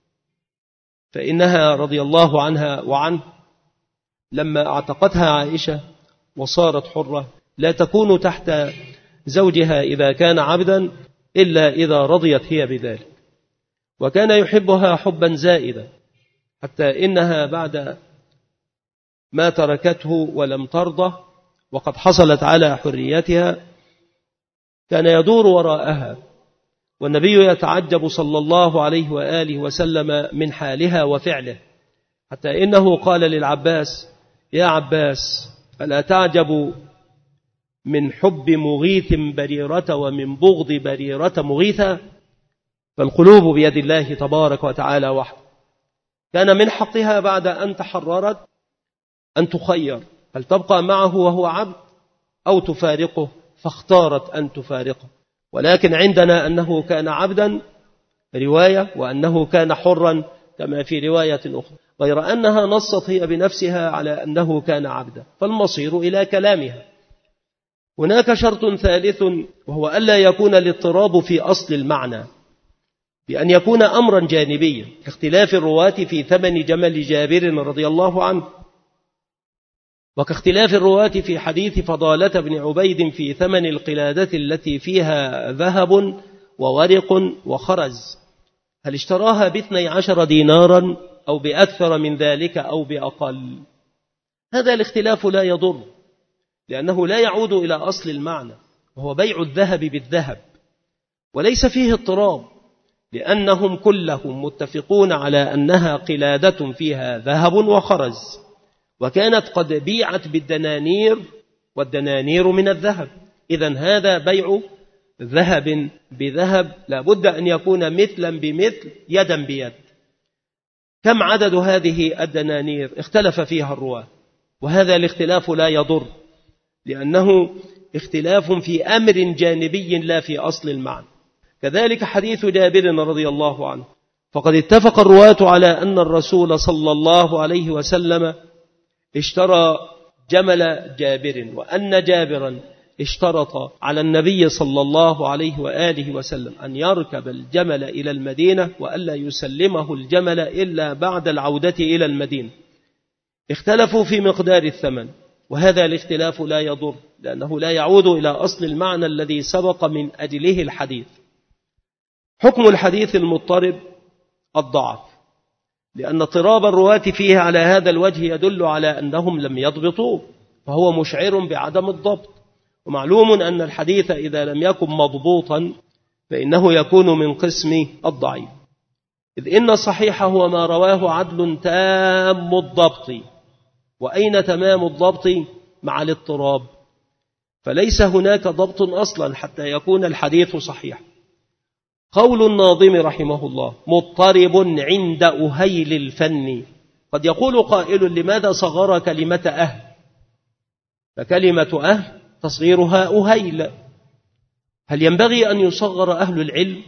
فإنها رضي الله عنها وعنه لما اعتقتها عائشة وصارت حرة لا تكون تحت زوجها إذا كان عبدا إلا إذا رضيت هي بذلك، وكان يحبها حبا زائدا حتى إنها بعد ما تركته ولم ترضى وقد حصلت على حريتها كان يدور وراءها، والنبي يتعجب صلى الله عليه وآله وسلم من حالها وفعله، حتى إنه قال للعباس: يا عباس ألا تعجب من حب مغيث بريرة ومن بغض بريرة مغيثة؟ فالقلوب بيد الله تبارك وتعالى وحده. كان من حقها بعد أن تحررت أن تخير هل تبقى معه وهو عبد أو تفارقه فاختارت أن تفارقه. ولكن عندنا أنه كان عبدا رواية، وأنه كان حرا كما في رواية أخرى، غير أنها نصت هي بنفسها على أنه كان عبدا، فالمصير إلى كلامها. هناك شرط ثالث، وهو ألا يكون الاضطراب في أصل المعنى، بأن يكون أمرا جانبيا كاختلاف الرواة في ثمن جمل جابر رضي الله عنه، وكاختلاف الرواة في حديث فضالة بن عبيد في ثمن القلادة التي فيها ذهب وورق وخرز، هل اشتراها ب12 دينارا أو بأكثر من ذلك أو بأقل؟ هذا الاختلاف لا يضر، لأنه لا يعود إلى أصل المعنى، وهو بيع الذهب بالذهب، وليس فيه اضطراب، لأنهم كلهم متفقون على أنها قلادة فيها ذهب وخرز، وكانت قد بيعت بالدنانير، والدنانير من الذهب. إذن هذا بيع ذهب بذهب، لا بد أن يكون مثلا بمثل، يدا بيد. كم عدد هذه الدنانير؟ اختلف فيها الرواة، وهذا الاختلاف لا يضر، لأنه اختلاف في أمر جانبي لا في أصل المعنى. كذلك حديث جابر رضي الله عنه، فقد اتفق الرواة على أن الرسول صلى الله عليه وسلم اشترى جمل جابر، وأن جابرا اشترط على النبي صلى الله عليه وآله وسلم أن يركب الجمل إلى المدينة، وألا يسلمه الجمل إلا بعد العودة إلى المدينة. اختلفوا في مقدار الثمن، وهذا الاختلاف لا يضر، لأنه لا يعود إلى أصل المعنى الذي سبق من أجله الحديث. حكم الحديث المضطرب الضعف، لأن اضطراب الرواة فيه على هذا الوجه يدل على أنهم لم يضبطوه، فهو مشعر بعدم الضبط. ومعلوم أن الحديث إذا لم يكن مضبوطا فإنه يكون من قسم الضعيف، إذ إن الصحيح هو ما رواه عدل تام الضبط. وأين تمام الضبط مع الاضطراب؟ فليس هناك ضبط أصلا حتى يكون الحديث صحيح. قول الناظم رحمه الله: مضطرب عند أهيل الفن. قد يقول قائل: لماذا صغر كلمة أهل؟ فكلمة أهل تصغيرها أهيل، هل ينبغي أن يصغر أهل العلم؟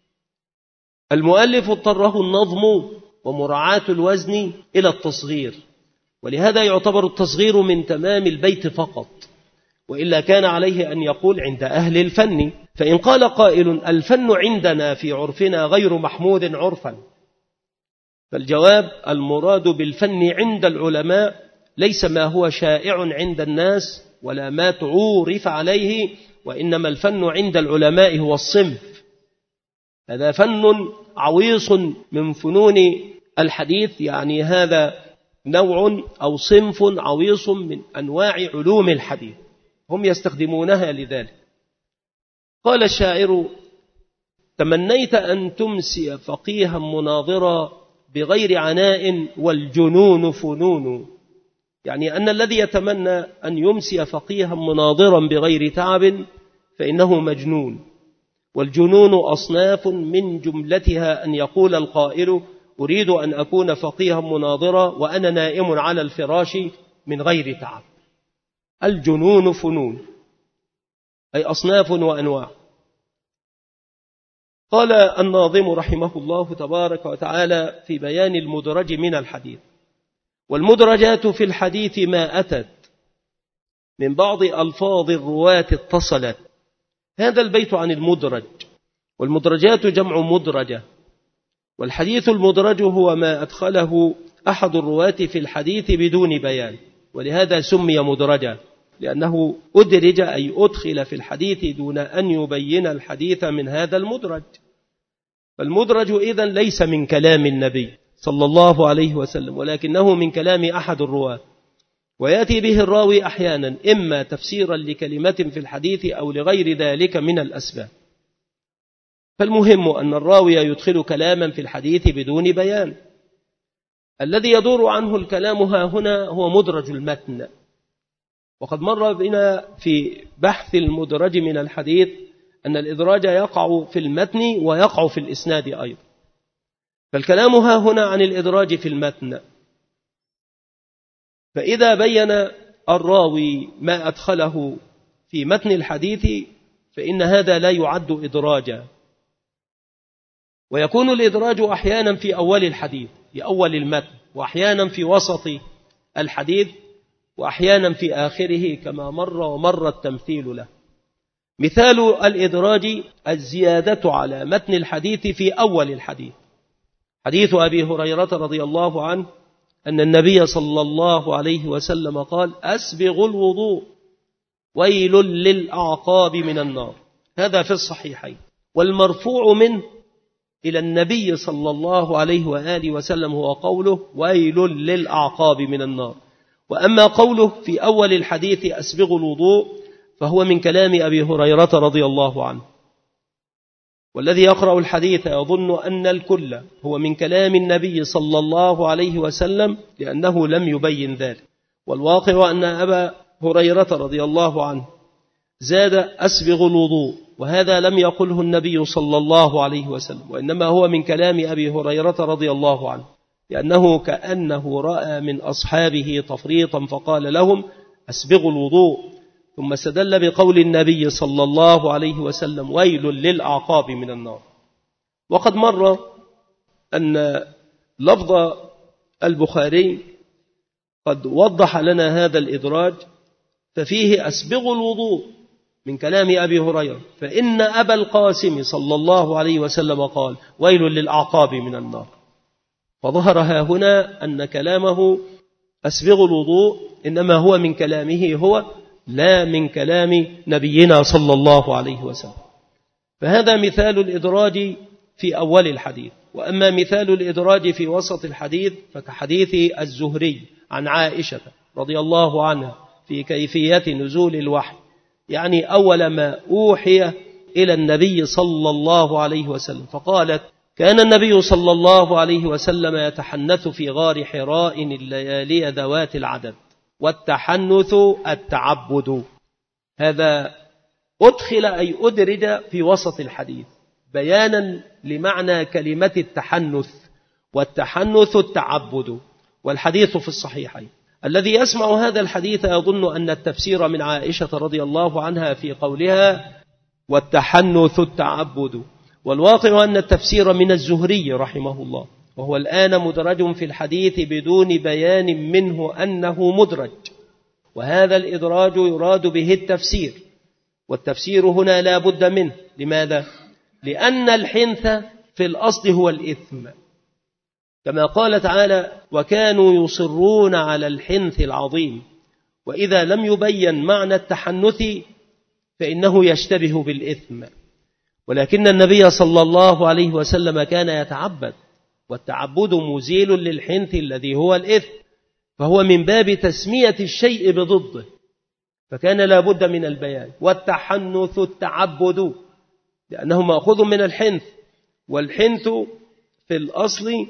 المؤلف اضطره النظم ومراعاة الوزن إلى التصغير، ولهذا يعتبر التصغير من تمام البيت فقط، وإلا كان عليه أن يقول عند أهل الفن. فإن قال قائل: الفن عندنا في عرفنا غير محمود عرفا، فالجواب: المراد بالفن عند العلماء ليس ما هو شائع عند الناس ولا ما تعورف عليه، وإنما الفن عند العلماء هو الصنف. هذا فن عويص من فنون الحديث، يعني هذا نوع أو صنف عويص من أنواع علوم الحديث، هم يستخدمونها لذلك. قال الشاعر: تمنيت أن تمسي فقيها مناظرا بغير عناء والجنون فنون، يعني أن الذي يتمنى أن يمسي فقيها مناظرا بغير تعب فإنه مجنون، والجنون أصناف من جملتها أن يقول القائل: أريد أن أكون فقيها مناظرا وأنا نائم على الفراش من غير تعب. الجنون فنون، أي أصناف وأنواع. قال الناظم رحمه الله تبارك وتعالى في بيان المدرج من الحديث: والمدرجات في الحديث ما أتت من بعض ألفاظ الرواة اتصلت. هذا البيت عن المدرج، والمدرجات جمع مدرجة، والحديث المدرج هو ما أدخله أحد الرواة في الحديث بدون بيان، ولهذا سمي مدرجا، لأنه أدرج أي أدخل في الحديث دون أن يبين الحديث من هذا المدرج. فالمدرج إذن ليس من كلام النبي صلى الله عليه وسلم، ولكنه من كلام أحد الرواة، ويأتي به الراوي أحيانا إما تفسيرا لكلمة في الحديث أو لغير ذلك من الأسباب. فالمهم أن الراوي يدخل كلاما في الحديث بدون بيان. الذي يدور عنه الكلام ها هنا هو مدرج المتن، وقد مر بنا في بحث المدرج من الحديث أن الإدراج يقع في المتن ويقع في الإسناد أيضا. فالكلام ها هنا عن الإدراج في المتن، فإذا بين الراوي ما أدخله في متن الحديث فإن هذا لا يعد إدراجا. ويكون الإدراج أحيانا في أول الحديث في أول المتن، وأحيانا في وسط الحديث، وأحيانا في آخره كما مر ومر التمثيل له. مثال الإدراج الزيادة على متن الحديث في أول الحديث. حديث أبي هريرة رضي الله عنه أن النبي صلى الله عليه وسلم قال: أسبغ الوضوء ويل للأعقاب من النار. هذا في الصحيحين. والمرفوع منه إلى النبي صلى الله عليه وآله وسلم هو قوله: ويل للأعقاب من النار. وأما قوله في أول الحديث أسبغ الوضوء فهو من كلام أبي هريرة رضي الله عنه. والذي يقرأ الحديث يظن أن الكل هو من كلام النبي صلى الله عليه وسلم لأنه لم يبين ذلك. والواقع أن أبا هريرة رضي الله عنه زاد أسبغ الوضوء، وهذا لم يقله النبي صلى الله عليه وسلم، وإنما هو من كلام أبي هريرة رضي الله عنه، لأنه كأنه رأى من أصحابه تفريطا فقال لهم: أسبغوا الوضوء، ثم استدل بقول النبي صلى الله عليه وسلم: ويل للأعقاب من النار. وقد مر أن لفظ البخاري قد وضح لنا هذا الإدراج، ففيه أسبغوا الوضوء من كلام أبي هريرة، فإن أبا القاسم صلى الله عليه وسلم قال: ويل للأعقاب من النار. فظهر هنا أن كلامه أسبغوا الوضوء إنما هو من كلامه هو، لا من كلام نبينا صلى الله عليه وسلم. فهذا مثال الإدراج في أول الحديث. وأما مثال الإدراج في وسط الحديث فكحديث الزهري عن عائشة رضي الله عنها في كيفية نزول الوحي، يعني أول ما أوحي إلى النبي صلى الله عليه وسلم، فقالت: كان النبي صلى الله عليه وسلم يتحنث في غار حراء الليالي ذوات العدد. والتحنث التعبد. هذا أدخل أي أدرج في وسط الحديث بيانا لمعنى كلمة التحنث، والتحنث التعبد، والحديث في الصحيحين. الذي يسمع هذا الحديث يظن أن التفسير من عائشة رضي الله عنها في قولها والتحنث التعبد، والواقع أن التفسير من الزهري رحمه الله، وهو الآن مدرج في الحديث بدون بيان منه أنه مدرج. وهذا الإدراج يراد به التفسير، والتفسير هنا لا بد منه. لماذا؟ لأن الحنث في الأصل هو الإثم، كما قال تعالى: وكانوا يصرون على الحنث العظيم. وإذا لم يبين معنى التحنث فإنه يشتبه بالإثم. ولكن النبي صلى الله عليه وسلم كان يتعبد، والتعبد مزيل للحنث الذي هو الإثم، فهو من باب تسمية الشيء بضده، فكان لا بد من البيان. والتحنث التعبد لأنه مأخوذ من الحنث، والحنث في الأصل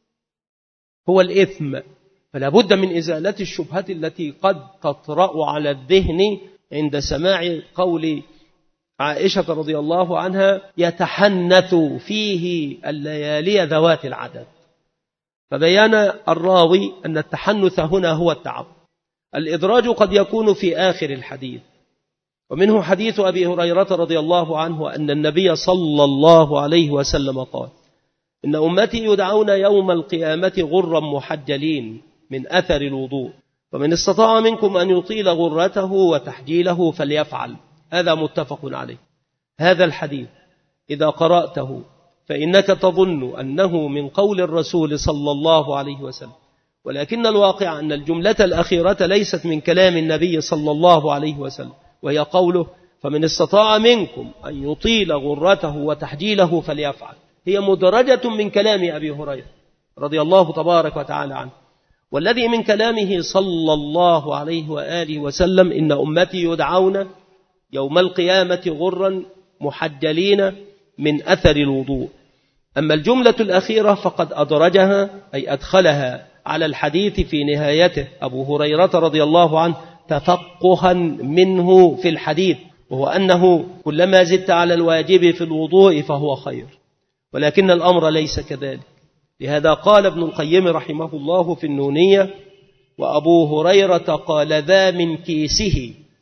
هو الإثم، فلا بد من إزالة الشبهة التي قد تطرأ على الذهن عند سماع قول عائشة رضي الله عنها: يتحنث فيه الليالي ذوات العدد. فبيان الراوي أن التحنث هنا هو التعب. الإدراج قد يكون في آخر الحديث، ومنه حديث أبي هريرة رضي الله عنه أن النبي صلى الله عليه وسلم قال: إن أمتي يدعون يوم القيامة غرا محجلين من أثر الوضوء، فمن استطاع منكم أن يطيل غرته وتحجيله فليفعل. هذا متفق عليه. هذا الحديث إذا قرأته فإنك تظن أنه من قول الرسول صلى الله عليه وسلم، ولكن الواقع أن الجملة الأخيرة ليست من كلام النبي صلى الله عليه وسلم، وهي قوله: فمن استطاع منكم أن يطيل غرته وتحجيله فليفعل. هي مدرجة من كلام أبي هريرة رضي الله تبارك وتعالى عنه، والذي من كلامه صلى الله عليه وآله وسلم: إن أمتي يدعون يوم القيامة غرا محجلين من أثر الوضوء. أما الجملة الأخيرة فقد أدرجها أي أدخلها على الحديث في نهايته أبو هريرة رضي الله عنه تفقها منه في الحديث، وهو أنه كلما زدت على الواجب في الوضوء فهو خير، ولكن الأمر ليس كذلك. لهذا قال ابن القيم رحمه الله في النونية: وأبو هريرة قال ذا من كيسه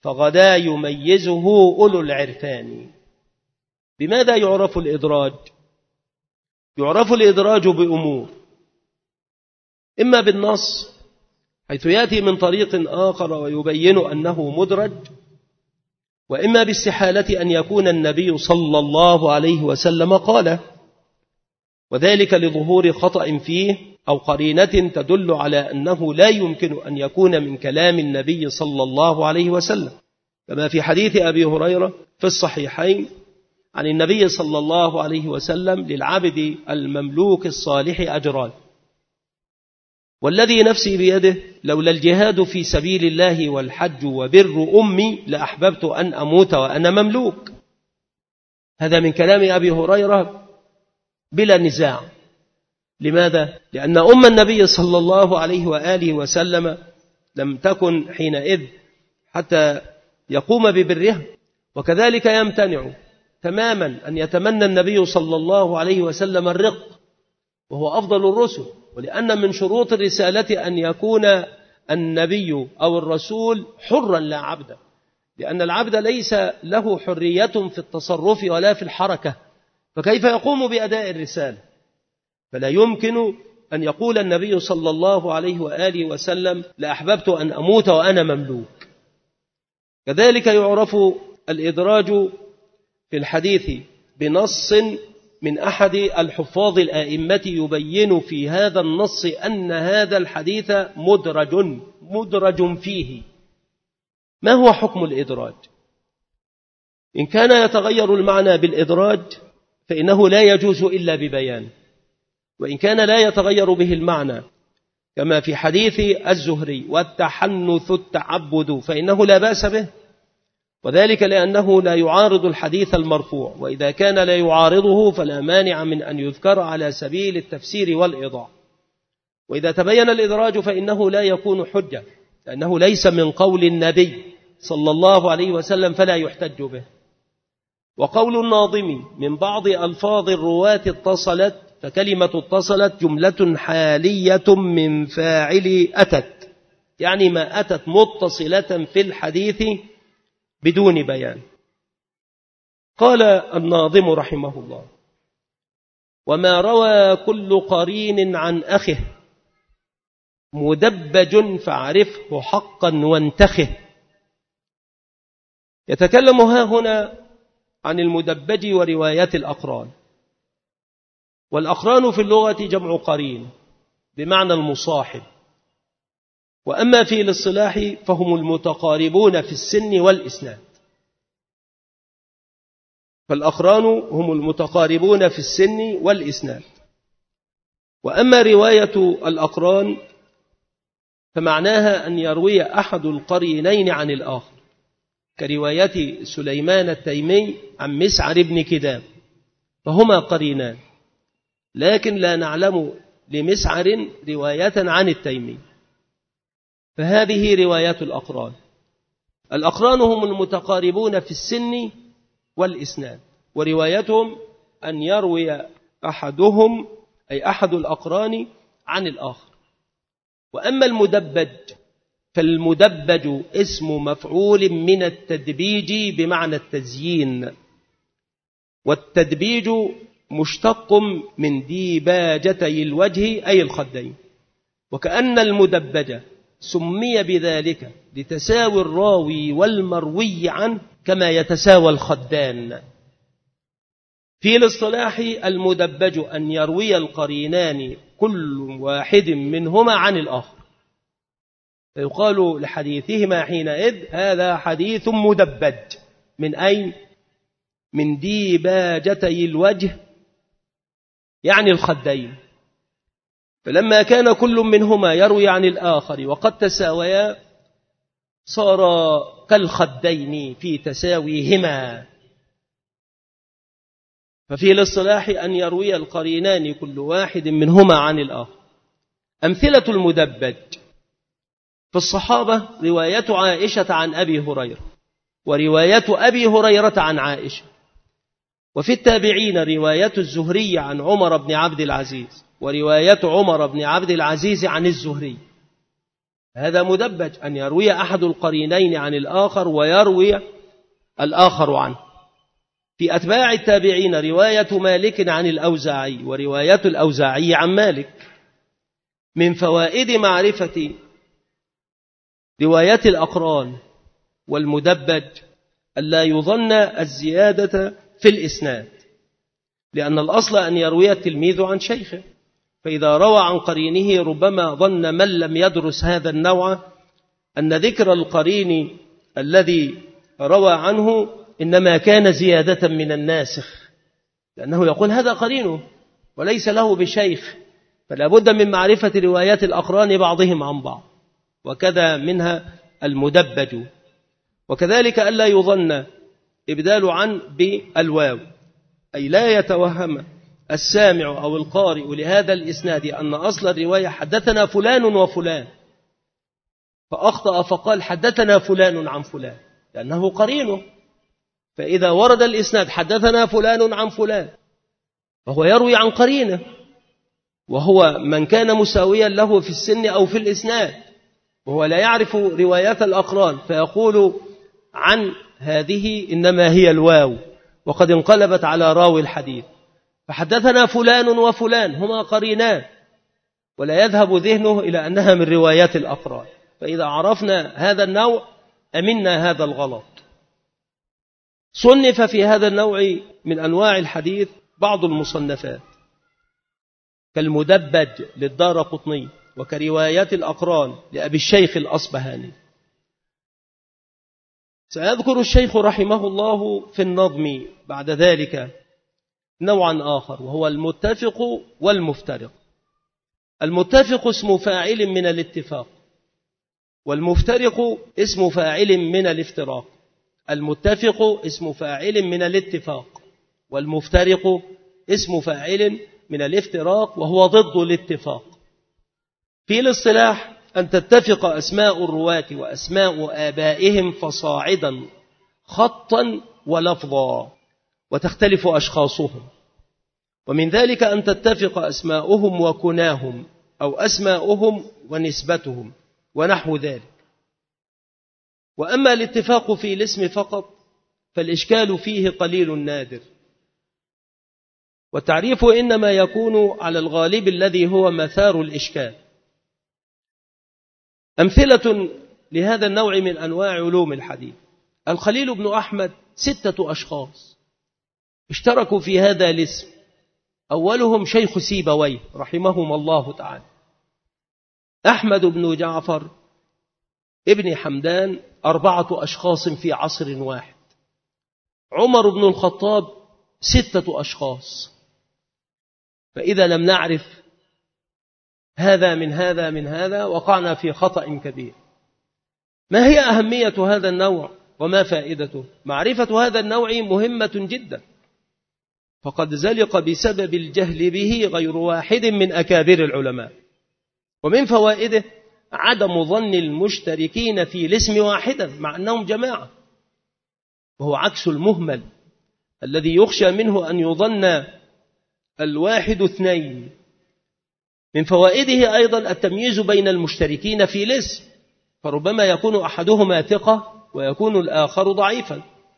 فغدا يميزه أولو العرفان. بماذا يعرف الإدراج؟ يعرف الإدراج بأمور: إما بالنص حيث يأتي من طريق آخر ويبين أنه مدرج، وإما باستحالة أن يكون النبي صلى الله عليه وسلم قاله، وذلك لظهور خطأ فيه أو قرينة تدل على أنه لا يمكن أن يكون من كلام النبي صلى الله عليه وسلم، كما في حديث أبي هريرة في الصحيحين عن النبي صلى الله عليه وسلم: للعبد المملوك الصالح أجران، والذي نفسي بيده لولا الجهاد في سبيل الله والحج وبر أمي لأحببت أن أموت وأنا مملوك. هذا من كلام أبي هريرة بلا نزاع. لماذا؟ لأن أم النبي صلى الله عليه وآله وسلم لم تكن حينئذ حتى يقوم ببرها، وكذلك يمتنع تماما أن يتمنى النبي صلى الله عليه وسلم الرق وهو أفضل الرسل، ولأن من شروط الرسالة أن يكون النبي أو الرسول حرا لا عبدا، لأن العبد ليس له حرية في التصرف ولا في الحركة، فكيف يقوم بأداء الرسالة؟ فلا يمكن أن يقول النبي صلى الله عليه وآله وسلم: لأحببت أن أموت وأنا مملوك. كذلك يعرف الإدراج في الحديث بنص من أحد الحفاظ الآئمة يبين في هذا النص أن هذا الحديث مدرج فيه. ما هو حكم الإدراج؟ إن كان يتغير المعنى بالإدراج فإنه لا يجوز إلا ببيان، وإن كان لا يتغير به المعنى كما في حديث الزهري: والتحنث التعبد، فإنه لا بأس به، وذلك لأنه لا يعارض الحديث المرفوع، وإذا كان لا يعارضه فلا مانع من أن يذكر على سبيل التفسير والإيضاح. وإذا تبين الإدراج فإنه لا يكون حجة، لأنه ليس من قول النبي صلى الله عليه وسلم فلا يحتج به. وقول الناظم: من بعض ألفاظ الرواة اتصلت، فكلمة اتصلت جملة حالية من فاعل أتت، يعني ما أتت متصلة في الحديث بدون بيان. قال الناظم رحمه الله: وما روى كل قرين عن أخه مدبج فاعرفه حقا وانتخه. يتكلم ها هنا عن المدبج وروايات الأقران. والأقران في اللغة جمع قرين بمعنى المصاحب، وأما في الاصطلاح فهم المتقاربون في السن والإسناد. فالأقران هم المتقاربون في السن والإسناد. وأما رواية الأقران فمعناها أن يروي أحد القرينين عن الآخر، كرواية سليمان التيمي عن مسعر بن كدام، فهما قرينان، لكن لا نعلم لمسعر رواية عن التيمي، فهذه روايات الأقران. الأقران هم المتقاربون في السن والإسناد، وروايتهم أن يروي أحدهم أي أحد الأقران عن الآخر. وأما المدبج فالمدبج اسم مفعول من التدبيج بمعنى التزيين، والتدبيج مشتق من ديباجتي الوجه أي الخدين، وكأن المدبج سمي بذلك لتساوي الراوي والمروي عنه كما يتساوى الخدان. في الاصطلاح المدبج أن يروي القرينان كل واحد منهما عن الآخر، فيقال لحديثهما حينئذ: هذا حديث مدبج. من أين؟ من ديباجتي الوجه، يعني الخدين. فلما كان كل منهما يروي عن الآخر وقد تساويا صار كالخدين في تساويهما. ففي الاصطلاح أن يروي القرينان كل واحد منهما عن الآخر. أمثلة المدبج: في الصحابة رواية عائشة عن أبي هريرة، ورواية أبي هريرة عن عائشة. وفي التابعين رواية الزهري عن عمر بن عبد العزيز، ورواية عمر بن عبد العزيز عن الزهري. هذا مدبج، أن يروي أحد القرينين عن الآخر ويروي الآخر عنه. في أتباع التابعين رواية مالك عن الأوزاعي ورواية الأوزاعي عن مالك. من فوائد معرفة رواية الأقران والمدبج ألا يظن الزيادة في الإسناد، لأن الأصل أن يروي التلميذ عن شيخه، فإذا روى عن قرينه ربما ظن من لم يدرس هذا النوع أن ذكر القرين الذي روى عنه إنما كان زيادة من الناسخ، لأنه يقول هذا قرينه وليس له بشيخ، فلا بد من معرفة روايات الأقران بعضهم عن بعض، وكذا منها المدبج. وكذلك ألا يظن إبدال عن بالواو، أي لا يتوهم السامع أو القارئ لهذا الإسناد أن أصل الرواية حدثنا فلان وفلان، فأخطأ فقال حدثنا فلان عن فلان، لأنه قرينه. فإذا ورد الإسناد حدثنا فلان عن فلان فهو يروي عن قرينه، وهو من كان مساويا له في السن أو في الإسناد، وهو لا يعرف روايات الأقران، فيقول عن هذه إنما هي الواو وقد انقلبت على راوي الحديث، فحدثنا فلان وفلان هما قرينان، ولا يذهب ذهنه إلى أنها من روايات الأقران. فإذا عرفنا هذا النوع أمنا هذا الغلط. صنف في هذا النوع من أنواع الحديث بعض المصنفات كالمدبج للدارقطني، وكروايات الأقران لأبي الشيخ الأصبهاني. سيذكر الشيخ رحمه الله في النظم بعد ذلك نوعا آخر، وهو المتفق والمفترق. المتفق اسم فاعل من الاتفاق، والمفترق اسم فاعل من الافتراق. المتفق اسم فاعل من الاتفاق، والمفترق اسم فاعل من الافتراق، وهو ضد الاتفاق. في الاصطلاح أن تتفق أسماء الرواة وأسماء آبائهم فصاعدا خطا ولفظا، وتختلف أشخاصهم. ومن ذلك أن تتفق أسماؤهم وكناهم، أو أسماؤهم ونسبتهم، ونحو ذلك. وأما الاتفاق في الاسم فقط فالإشكال فيه قليل نادر، والتعريف إنما يكون على الغالب الذي هو مثار الإشكال. أمثلة لهذا النوع من أنواع علوم الحديث: الخليل بن أحمد 6 أشخاص اشتركوا في هذا الاسم، أولهم شيخ سيبويه رحمهم الله تعالى، أحمد بن جعفر ابن حمدان 4 أشخاص في عصر واحد، عمر بن الخطاب 6 أشخاص. فإذا لم نعرف هذا من هذا من هذا وقعنا في خطأ كبير. ما هي أهمية هذا النوع وما فائدته؟ معرفة هذا النوع مهمة جدا، فقد زلق بسبب الجهل به غير واحد من أكابر العلماء. ومن فوائده عدم ظن المشتركين في الاسم واحدا مع أنهم جماعة، وهو عكس المهمل الذي يخشى منه أن يظن الواحد 2. من فوائده أيضا التمييز بين المشتركين في الاسم، فربما يكون أحدهما ثقة ويكون الآخر ضعيفا،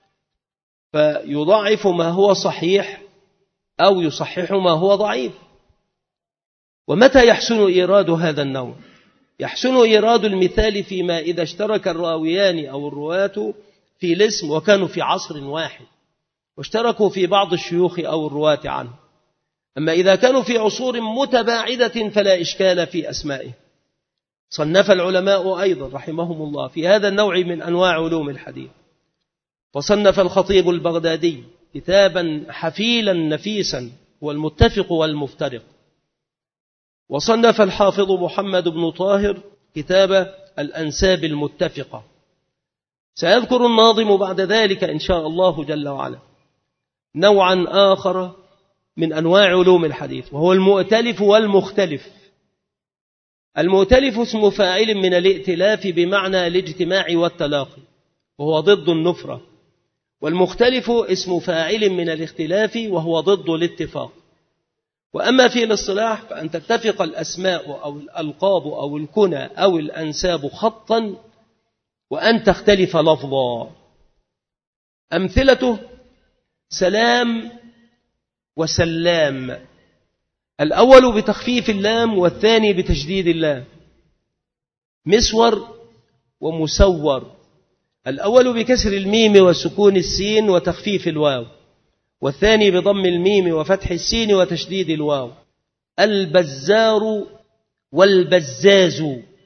فيضعف ما هو صحيح أو يصحح ما هو ضعيف. ومتى يحسن إيراد هذا النوع؟ يحسن إيراد المثال فيما إذا اشترك الراويان أو الرواة في الاسم وكانوا في عصر واحد واشتركوا في بعض الشيوخ أو الرواة عنه. أما إذا كانوا في عصور متباعدة فلا إشكال في أسمائه. صنف العلماء أيضا رحمهم الله في هذا النوع من أنواع علوم الحديث، وصنف الخطيب البغدادي كتابا حفيلا نفيسا والمتفق والمفترق، وصنف الحافظ محمد بن طاهر كتاب الأنساب المتفقة. سيذكر الناظم بعد ذلك إن شاء الله جل وعلا نوعا آخر من أنواع علوم الحديث، وهو المؤتلف والمختلف. المؤتلف اسم فاعل من الائتلاف بمعنى الاجتماع والتلاقي، وهو ضد النفرة. والمختلف اسم فاعل من الاختلاف، وهو ضد الاتفاق. وأما في الاصطلاح فأن تتفق الأسماء أو الألقاب أو الكنى أو الأنساب خطا وأن تختلف لفظا. أمثلته سلام وسلام، الأول بتخفيف اللام والثاني بتشديد اللام. مسور ومسور، الأول بكسر الميم وسكون السين وتخفيف الواو، والثاني بضم الميم وفتح السين وتشديد الواو. البزار والبزاز،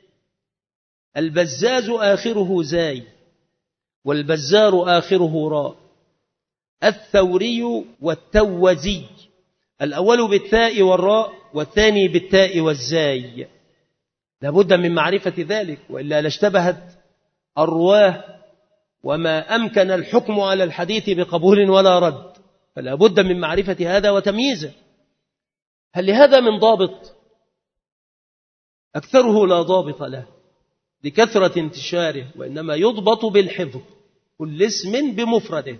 البزاز آخره زاي والبزار آخره راء. الثوري والتوزي، الأول بالتاء والراء والثاني بالتاء والزاي. لابد من معرفة ذلك وإلا لاشتبهت الرواه وما أمكن الحكم على الحديث بقبول ولا رد، فلا بد من معرفة هذا وتمييزه. هل لهذا من ضابط؟ أكثره لا ضابط له لكثرة انتشاره، وإنما يضبط بالحفظ، كل اسم بمفرده.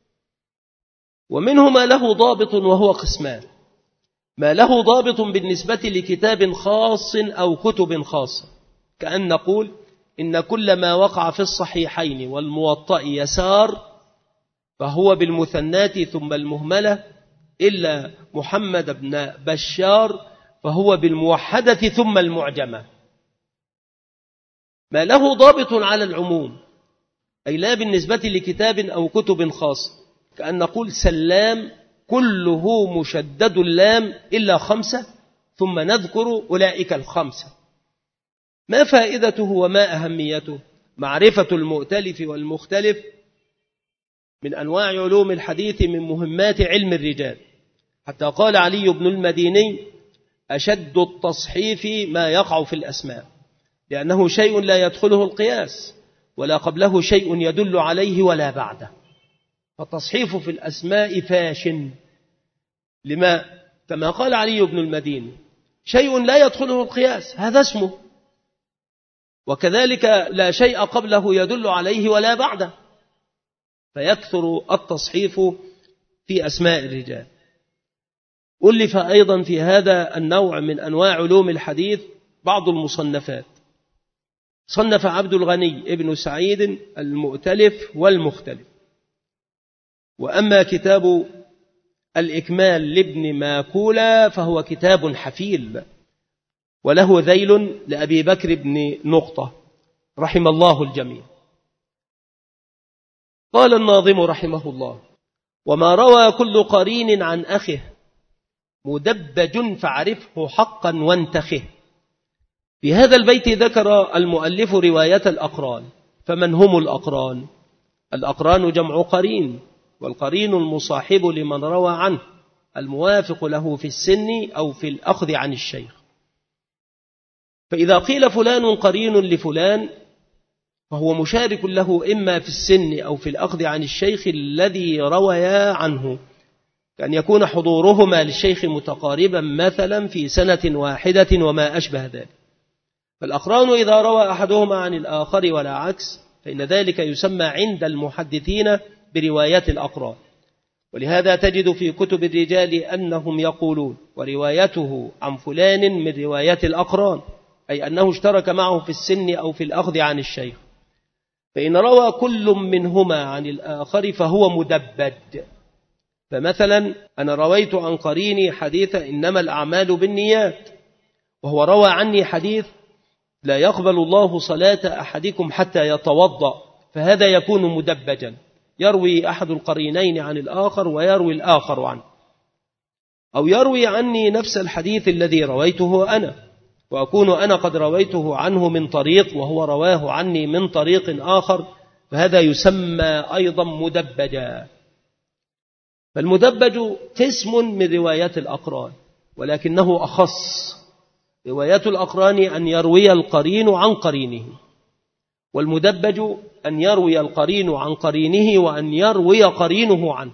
ومنه ما له ضابط وهو قسمان: ما له ضابط بالنسبة لكتاب خاص أو كتب خاصة، كأن نقول إن كل ما وقع في الصحيحين والموطأ يسار فهو بالمثنات ثم المهملة، إلا محمد بن بشار فهو بالموحدة ثم المعجمة. ما له ضابط على العموم، أي لا بالنسبة لكتاب أو كتب خاصة، كأن نقول سلام كله مشدد اللام إلا 5 ثم نذكر أولئك 5. ما فائدته وما أهميته؟ معرفة المؤتلف والمختلف من أنواع علوم الحديث، من مهمات علم الرجال، حتى قال علي بن المديني: أشد التصحيف ما يقع في الأسماء، لأنه شيء لا يدخله القياس ولا قبله شيء يدل عليه ولا بعده. فالتصحيف في الأسماء فاش. لما؟ كما قال علي بن المديني: شيء لا يدخله القياس هذا اسمه، وكذلك لا شيء قبله يدل عليه ولا بعده، فيكثر التصحيف في أسماء الرجال. ألف أيضا في هذا النوع من أنواع علوم الحديث بعض المصنفات. صنف عبد الغني ابن سعيد المؤتلف والمختلف. وأما كتاب الإكمال لابن ماكولة فهو كتاب حفيل، وله ذيل لأبي بكر بن نقطة رحم الله الجميع. قال الناظم رحمه الله: وما روى كل قرين عن أخه مدبج فاعرفه حقا وانتخه. في هذا البيت ذكر المؤلف رواية الأقران. فمن هم الأقران؟ الأقران جمع قرين، والقرين المصاحب لمن روى عنه، الموافق له في السن أو في الأخذ عن الشيخ. فإذا قيل فلان قرين لفلان فهو مشارك له إما في السن أو في الأخذ عن الشيخ الذي رويا عنه، كأن يكون حضورهما للشيخ متقاربا مثلا في سنة واحدة وما أشبه ذلك. فالأقران إذا روى أحدهما عن الآخر ولا عكس فإن ذلك يسمى عند المحدثين بروايات الأقران. ولهذا تجد في كتب الرجال أنهم يقولون: وروايته عن فلان من روايات الأقران، أي أنه اشترك معه في السن أو في الأخذ عن الشيخ. فإن روى كل منهما عن الآخر فهو مدبج. فمثلا أنا رويت عن قريني حديث إنما الأعمال بالنيات، وهو روى عني حديث لا يقبل الله صلاة أحدكم حتى يتوضأ، فهذا يكون مدبجا، يروي أحد القرينين عن الآخر ويروي الآخر عنه. أو يروي عني نفس الحديث الذي رويته أنا، وأكون أنا قد رويته عنه من طريق وهو رواه عني من طريق آخر، فهذا يسمى أيضا مدبجا. فالمدبج قسم من روايات الأقران، ولكنه أخص. روايات الأقران أن يروي القرين عن قرينه، والمدبج أن يروي القرين عن قرينه وأن يروي قرينه عنه.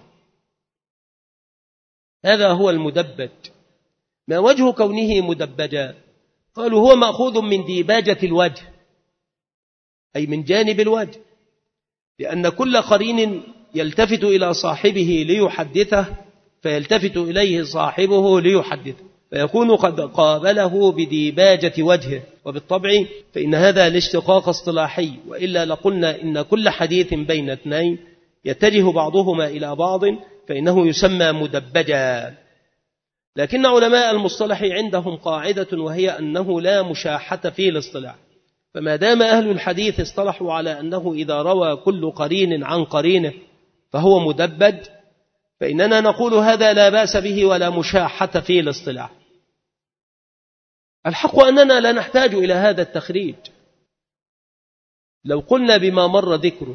هذا هو المدبج. ما وجه كونه مدبجا؟ قالوا هو مأخوذ من ديباجة الوجه، أي من جانب الوجه، لأن كل قرين يلتفت إلى صاحبه ليحدثه فيلتفت إليه صاحبه ليحدثه. فيكون قد قابله بديباجة وجهه، وبالطبع فإن هذا الاشتقاق اصطلاحي، وإلا لقلنا إن كل حديث بين اثنين يتجه بعضهما إلى بعض فإنه يسمى مدبجا. لكن علماء المصطلح عندهم قاعدة، وهي أنه لا مشاحة في الاصطلاح، فما دام أهل الحديث اصطلحوا على أنه إذا روى كل قرين عن قرينه فهو مدبج، فإننا نقول هذا لا بأس به ولا مشاحة في الاصطلاح. الحق أننا لا نحتاج إلى هذا التخريج. لو قلنا بما مر ذكره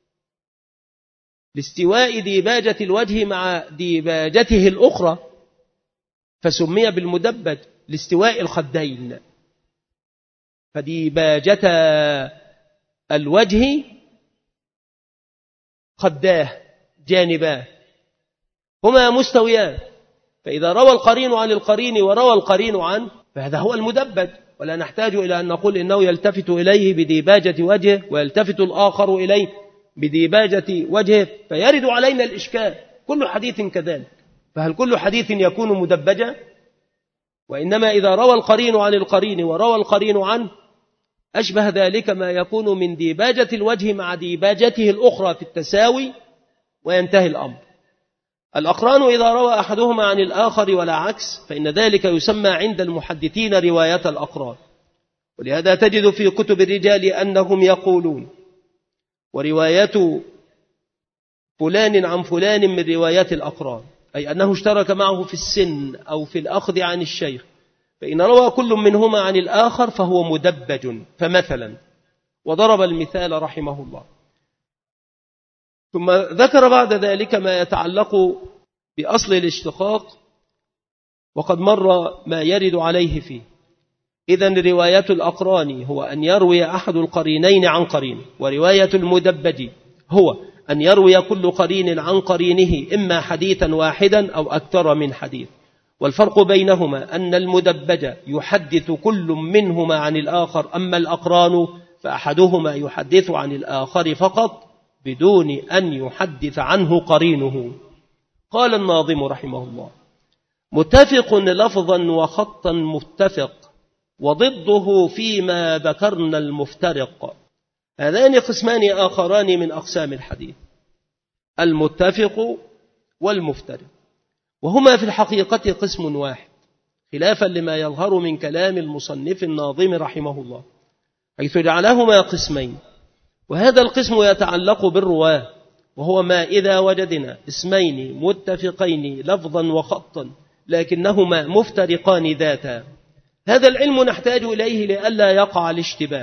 لاستواء ديباجة الوجه مع ديباجته الأخرى فسمي بالمدبج، لاستواء الخدين، فديباجة الوجه خداه جانباه هما مستويان، فإذا روى القرين عن القرين وروى القرين عنه فهذا هو المدبج، ولا نحتاج إلى أن نقول إنه يلتفت إليه بديباجة وجهه ويلتفت الآخر إليه بديباجة وجهه، فيرد علينا الإشكال. كل حديث كذلك، فهل كل حديث يكون مدبجا؟ وإنما إذا روى القرين عن القرين وروى القرين عنه أشبه ذلك ما يكون من ديباجة الوجه مع ديباجته الأخرى في التساوي، وينتهي الأمر. الأقران إذا روى أحدهما عن الآخر ولا عكس فإن ذلك يسمى عند المحدثين رواية الأقران، ولهذا تجد في كتب الرجال أنهم يقولون ورواية فلان عن فلان من روايات الأقران، أي أنه اشترك معه في السن أو في الأخذ عن الشيخ، فإن روى كل منهما عن الآخر فهو مدبج. فمثلا، وضرب المثال رحمه الله، ثم ذكر بعد ذلك ما يتعلق بأصل الاشتقاق، وقد مر ما يرد عليه فيه. إذن رواية الأقران هو أن يروي أحد القرينين عن قرين، ورواية المدبج هو أن يروي كل قرين عن قرينه إما حديثا واحدا أو أكثر من حديث. والفرق بينهما أن المدبج يحدث كل منهما عن الآخر، أما الأقران فأحدهما يحدث عن الآخر فقط بدون أن يحدث عنه قرينه. قال الناظم رحمه الله: متفق لفظا وخطا متفق، وضده فيما ذكرنا المفترق. هذان قسمان آخران من أقسام الحديث، المتفق والمفترق، وهما في الحقيقة قسم واحد، خلافا لما يظهر من كلام المصنف الناظم رحمه الله، حيث جعلهما قسمين. وهذا القسم يتعلق بالرواه، وهو ما إذا وجدنا اسمين متفقين لفظا وخطا لكنهما مفترقان ذاتا، هذا العلم نحتاج إليه لئلا يقع الاشتباه.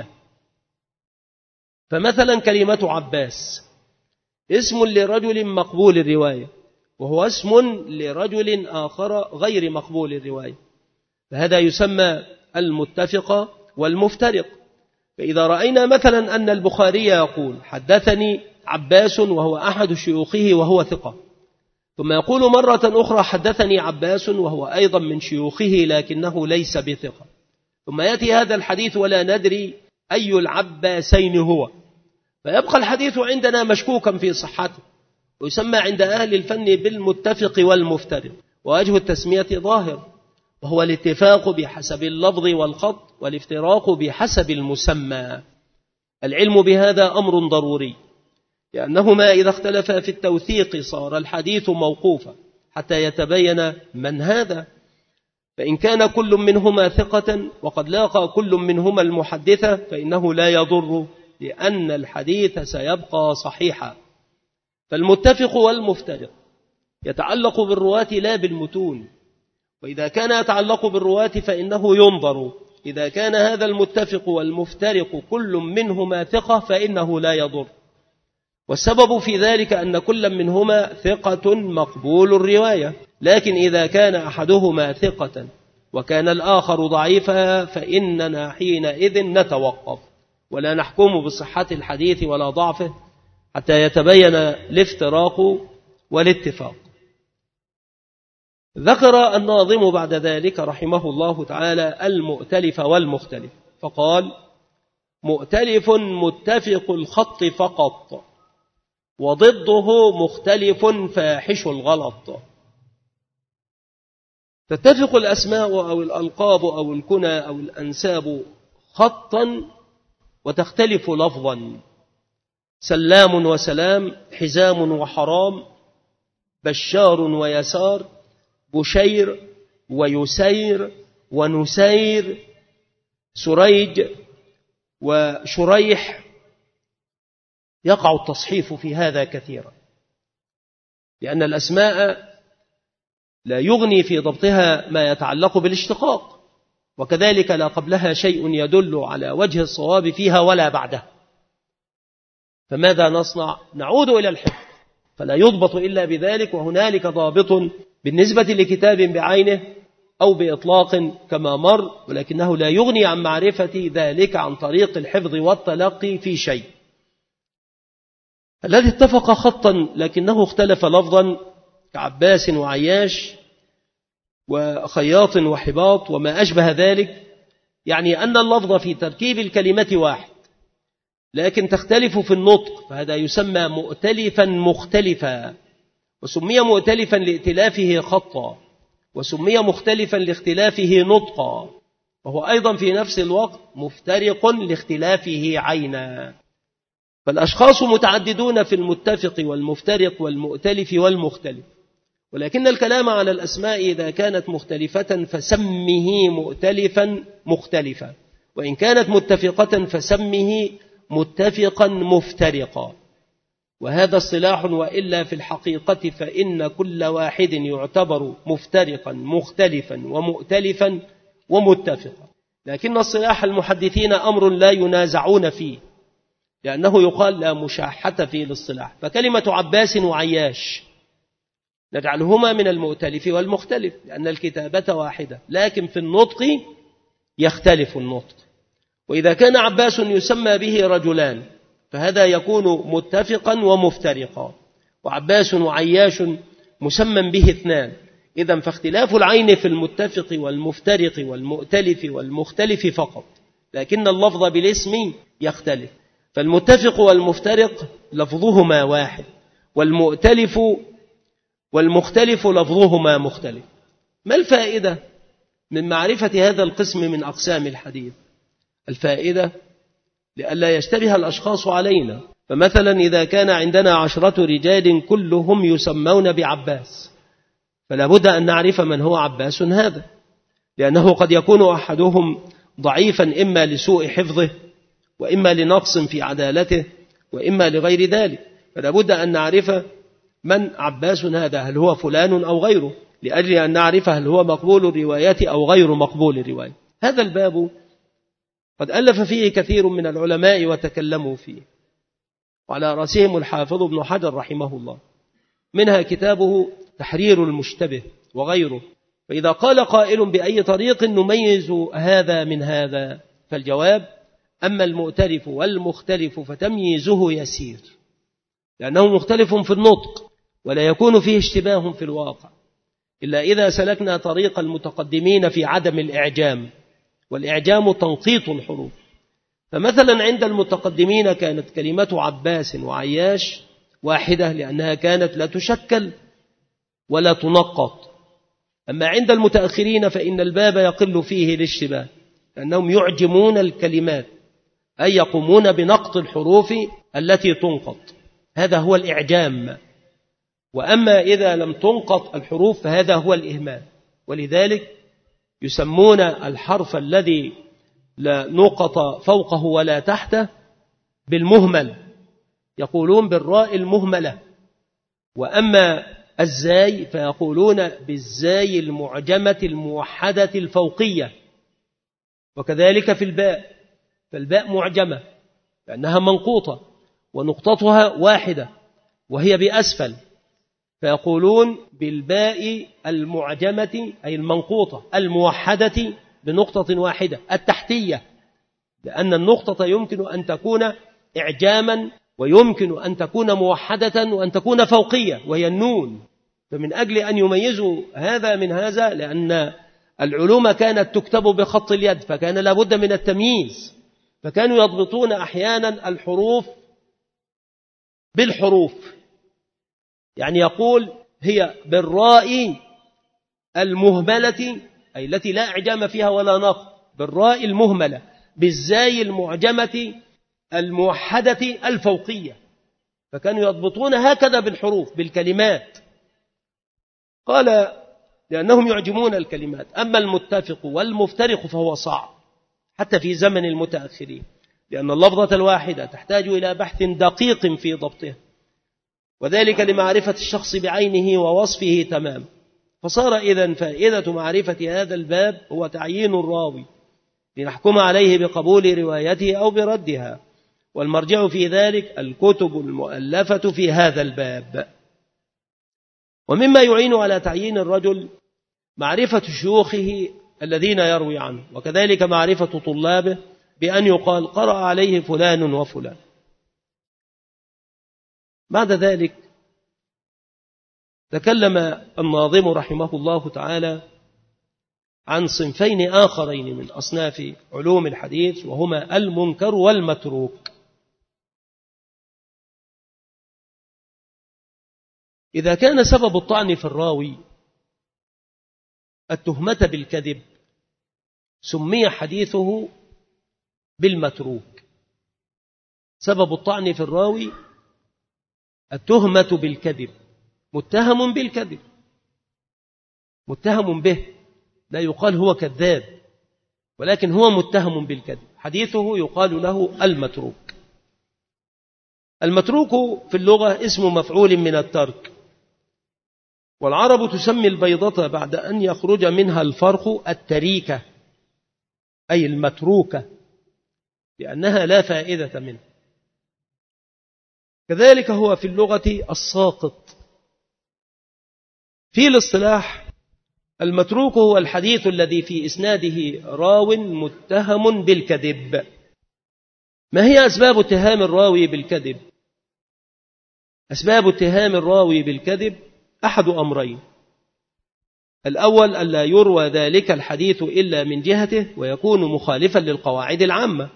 فمثلا كلمة عباس اسم لرجل مقبول الرواية، وهو اسم لرجل آخر غير مقبول الرواية، فهذا يسمى المتفق والمفترق. فإذا رأينا مثلا أن البخاري يقول حدثني عباس وهو أحد شيوخه وهو ثقة، ثم يقول مرة أخرى حدثني عباس وهو أيضا من شيوخه لكنه ليس بثقة، ثم يأتي هذا الحديث ولا ندري أي العباسين هو، فيبقى الحديث عندنا مشكوكا في صحته، ويسمى عند أهل الفن بالمتفق والمفترق. ووجه التسمية ظاهر، وهو الاتفاق بحسب اللفظ والخط، والافتراق بحسب المسمى. العلم بهذا أمر ضروري، لأنهما إذا اختلفا في التوثيق صار الحديث موقوفا حتى يتبين من هذا. فإن كان كل منهما ثقة وقد لاقى كل منهما المحدثة فإنه لا يضر، لأن الحديث سيبقى صحيحا. فالمتفق والمفترق يتعلق بالرواة لا بالمتون، وإذا كان يتعلق بالرواة فإنه ينظر، إذا كان هذا المتفق والمفترق كل منهما ثقة فإنه لا يضر، والسبب في ذلك أن كل منهما ثقة مقبول الرواية. لكن إذا كان أحدهما ثقة وكان الآخر ضعيفا فإننا حينئذ نتوقف ولا نحكم بصحة الحديث ولا ضعفه حتى يتبين الافتراق والاتفاق. ذكر الناظم بعد ذلك رحمه الله تعالى المؤتلف والمختلف، فقال: مؤتلف متفق الخط فقط، وضده مختلف فاحش الغلط. تتفق الأسماء أو الألقاب أو الكنى أو الأنساب خطا وتختلف لفظا. سلام وسلام، حزام وحرام، بشار ويسار، بشير ويسير ونسير، سريج وشريح. يقع التصحيف في هذا كثيرا، لأن الأسماء لا يغني في ضبطها ما يتعلق بالاشتقاق، وكذلك لا قبلها شيء يدل على وجه الصواب فيها ولا بعده. فماذا نصنع؟ نعود إلى الحفظ، فلا يضبط إلا بذلك. وهنالك ضابط بالنسبة لكتاب بعينه أو بإطلاق كما مر، ولكنه لا يغني عن معرفة ذلك عن طريق الحفظ والتلقي في شيء. الذي اتفق خطا لكنه اختلف لفظا كعباس وعياش وخياط وحباط وما أشبه ذلك، يعني أن اللفظ في تركيب الكلمة واحد لكن تختلف في النطق، فهذا يسمى مؤتلفا مختلفا. وسمي مؤتلفا لائتلافه خطا، وسمي مختلفا لاختلافه نطقا، وهو أيضا في نفس الوقت مفترق لاختلافه عينا. فالأشخاص متعددون في المتفق والمفترق والمؤتلف والمختلف، ولكن الكلام على الأسماء إذا كانت مختلفة فسمه مؤتلفا مختلفا، وإن كانت متفقة فسمه متفقا مفترقا. وهذا اصطلاح، وإلا في الحقيقة فإن كل واحد يعتبر مفترقا مختلفا ومؤتلفا ومتفقا، لكن اصطلاح المحدثين أمر لا ينازعون فيه، لأنه يقال لا مشاحة في الاصطلاح. فكلمة عباس وعياش نجعلهما من المؤتلف والمختلف، لأن الكتابة واحدة لكن في النطق يختلف النطق. وإذا كان عباس يسمى به رجلان فهذا يكون متفقا ومفترقا، وعباس وعياش مسمى به اثنان، إذن فاختلاف العين في المتفق والمفترق والمؤتلف والمختلف فقط، لكن اللفظ بالاسم يختلف. فالمتفق والمفترق لفظهما واحد، والمؤتلف والمختلف لفظهما مختلف. ما الفائدة من معرفة هذا القسم من أقسام الحديث؟ الفائدة لئلا يشتبه الأشخاص علينا. فمثلا إذا كان عندنا 10 رجال كلهم يسمون بعباس، فلا بد أن نعرف من هو عباس هذا، لأنه قد يكون أحدهم ضعيفا إما لسوء حفظه وإما لنقص في عدالته وإما لغير ذلك، فلا بد أن نعرف من عباس هذا، هل هو فلان أو غيره، لأجل أن نعرف هل هو مقبول الرواية أو غير مقبول الرواية. هذا الباب قد ألف فيه كثير من العلماء وتكلموا فيه، وعلى رأسهم الحافظ ابن حجر رحمه الله، منها كتابه تحرير المشتبه وغيره. فإذا قال قائل بأي طريق نميز هذا من هذا، فالجواب أما المؤتلف والمختلف فتمييزه يسير، لأنه مختلف في النطق ولا يكون فيه اشتباه في الواقع، إلا إذا سلكنا طريق المتقدمين في عدم الإعجام، والإعجام تنقيط الحروف. فمثلا عند المتقدمين كانت كلمة عباس وعياش واحدة، لأنها كانت لا تشكل ولا تنقط. أما عند المتأخرين فإن الباب يقل فيه الاشتباه، لأنهم يعجمون الكلمات، أي يقومون بنقط الحروف التي تنقط، هذا هو الإعجام. وأما إذا لم تنقط الحروف فهذا هو الإهمال. ولذلك يسمون الحرف الذي لا نقط فوقه ولا تحته بالمهمل، يقولون بالراء المهملة. وأما الزاي فيقولون بالزاي المعجمة الموحدة الفوقية. وكذلك في الباء، فالباء معجمة لأنها منقوطة ونقطتها واحدة وهي بأسفل، فيقولون بالباء المعجمة أي المنقوطة الموحدة بنقطة واحدة التحتية، لأن النقطة يمكن أن تكون إعجاما ويمكن أن تكون موحدة وأن تكون فوقية وهي النون. فمن أجل أن يميزوا هذا من هذا، لأن العلوم كانت تكتب بخط اليد فكان لابد من التمييز، فكانوا يضبطون أحيانا الحروف بالحروف، يعني يقول هي بالراء المهملة أي التي لا إعجام فيها ولا نقط، بالراء المهملة، بالزاي المعجمة الموحدة الفوقية، فكانوا يضبطون هكذا بالحروف بالكلمات. قال لأنهم يعجمون الكلمات. أما المتفق والمفترق فهو صعب حتى في زمن المتأخرين، لأن اللفظة الواحدة تحتاج إلى بحث دقيق في ضبطها، وذلك لمعرفة الشخص بعينه ووصفه تمام. فصار إذن فائدة معرفة هذا الباب هو تعيين الراوي لنحكم عليه بقبول روايته أو بردها، والمرجع في ذلك الكتب المؤلفة في هذا الباب. ومما يعين على تعيين الرجل معرفة شيوخه الذين يروي عنه، وكذلك معرفة طلابه بأن يقال قرأ عليه فلان وفلان. بعد ذلك تكلم الناظم رحمه الله تعالى عن صنفين آخرين من أصناف علوم الحديث، وهما المنكر والمتروك. إذا كان سبب الطعن في الراوي التهمة بالكذب سمي حديثه بالمتروك. سبب الطعن في الراوي التهمة بالكذب، متهم بالكذب، متهم به، لا يقال هو كذاب، ولكن هو متهم بالكذب، حديثه يقال له المتروك. المتروك في اللغة اسم مفعول من الترك، والعرب تسمي البيضة بعد أن يخرج منها الفرخ التريكة، أي المتروكة، لأنها لا فائدة منه. كذلك هو في اللغة الساقط. في الاصطلاح المتروك هو الحديث الذي في إسناده راو متهم بالكذب. ما هي أسباب اتهام الراوي بالكذب؟ أسباب اتهام الراوي بالكذب أحد أمرين: الأول ألا يروى ذلك الحديث إلا من جهته ويكون مخالفا للقواعد العامة،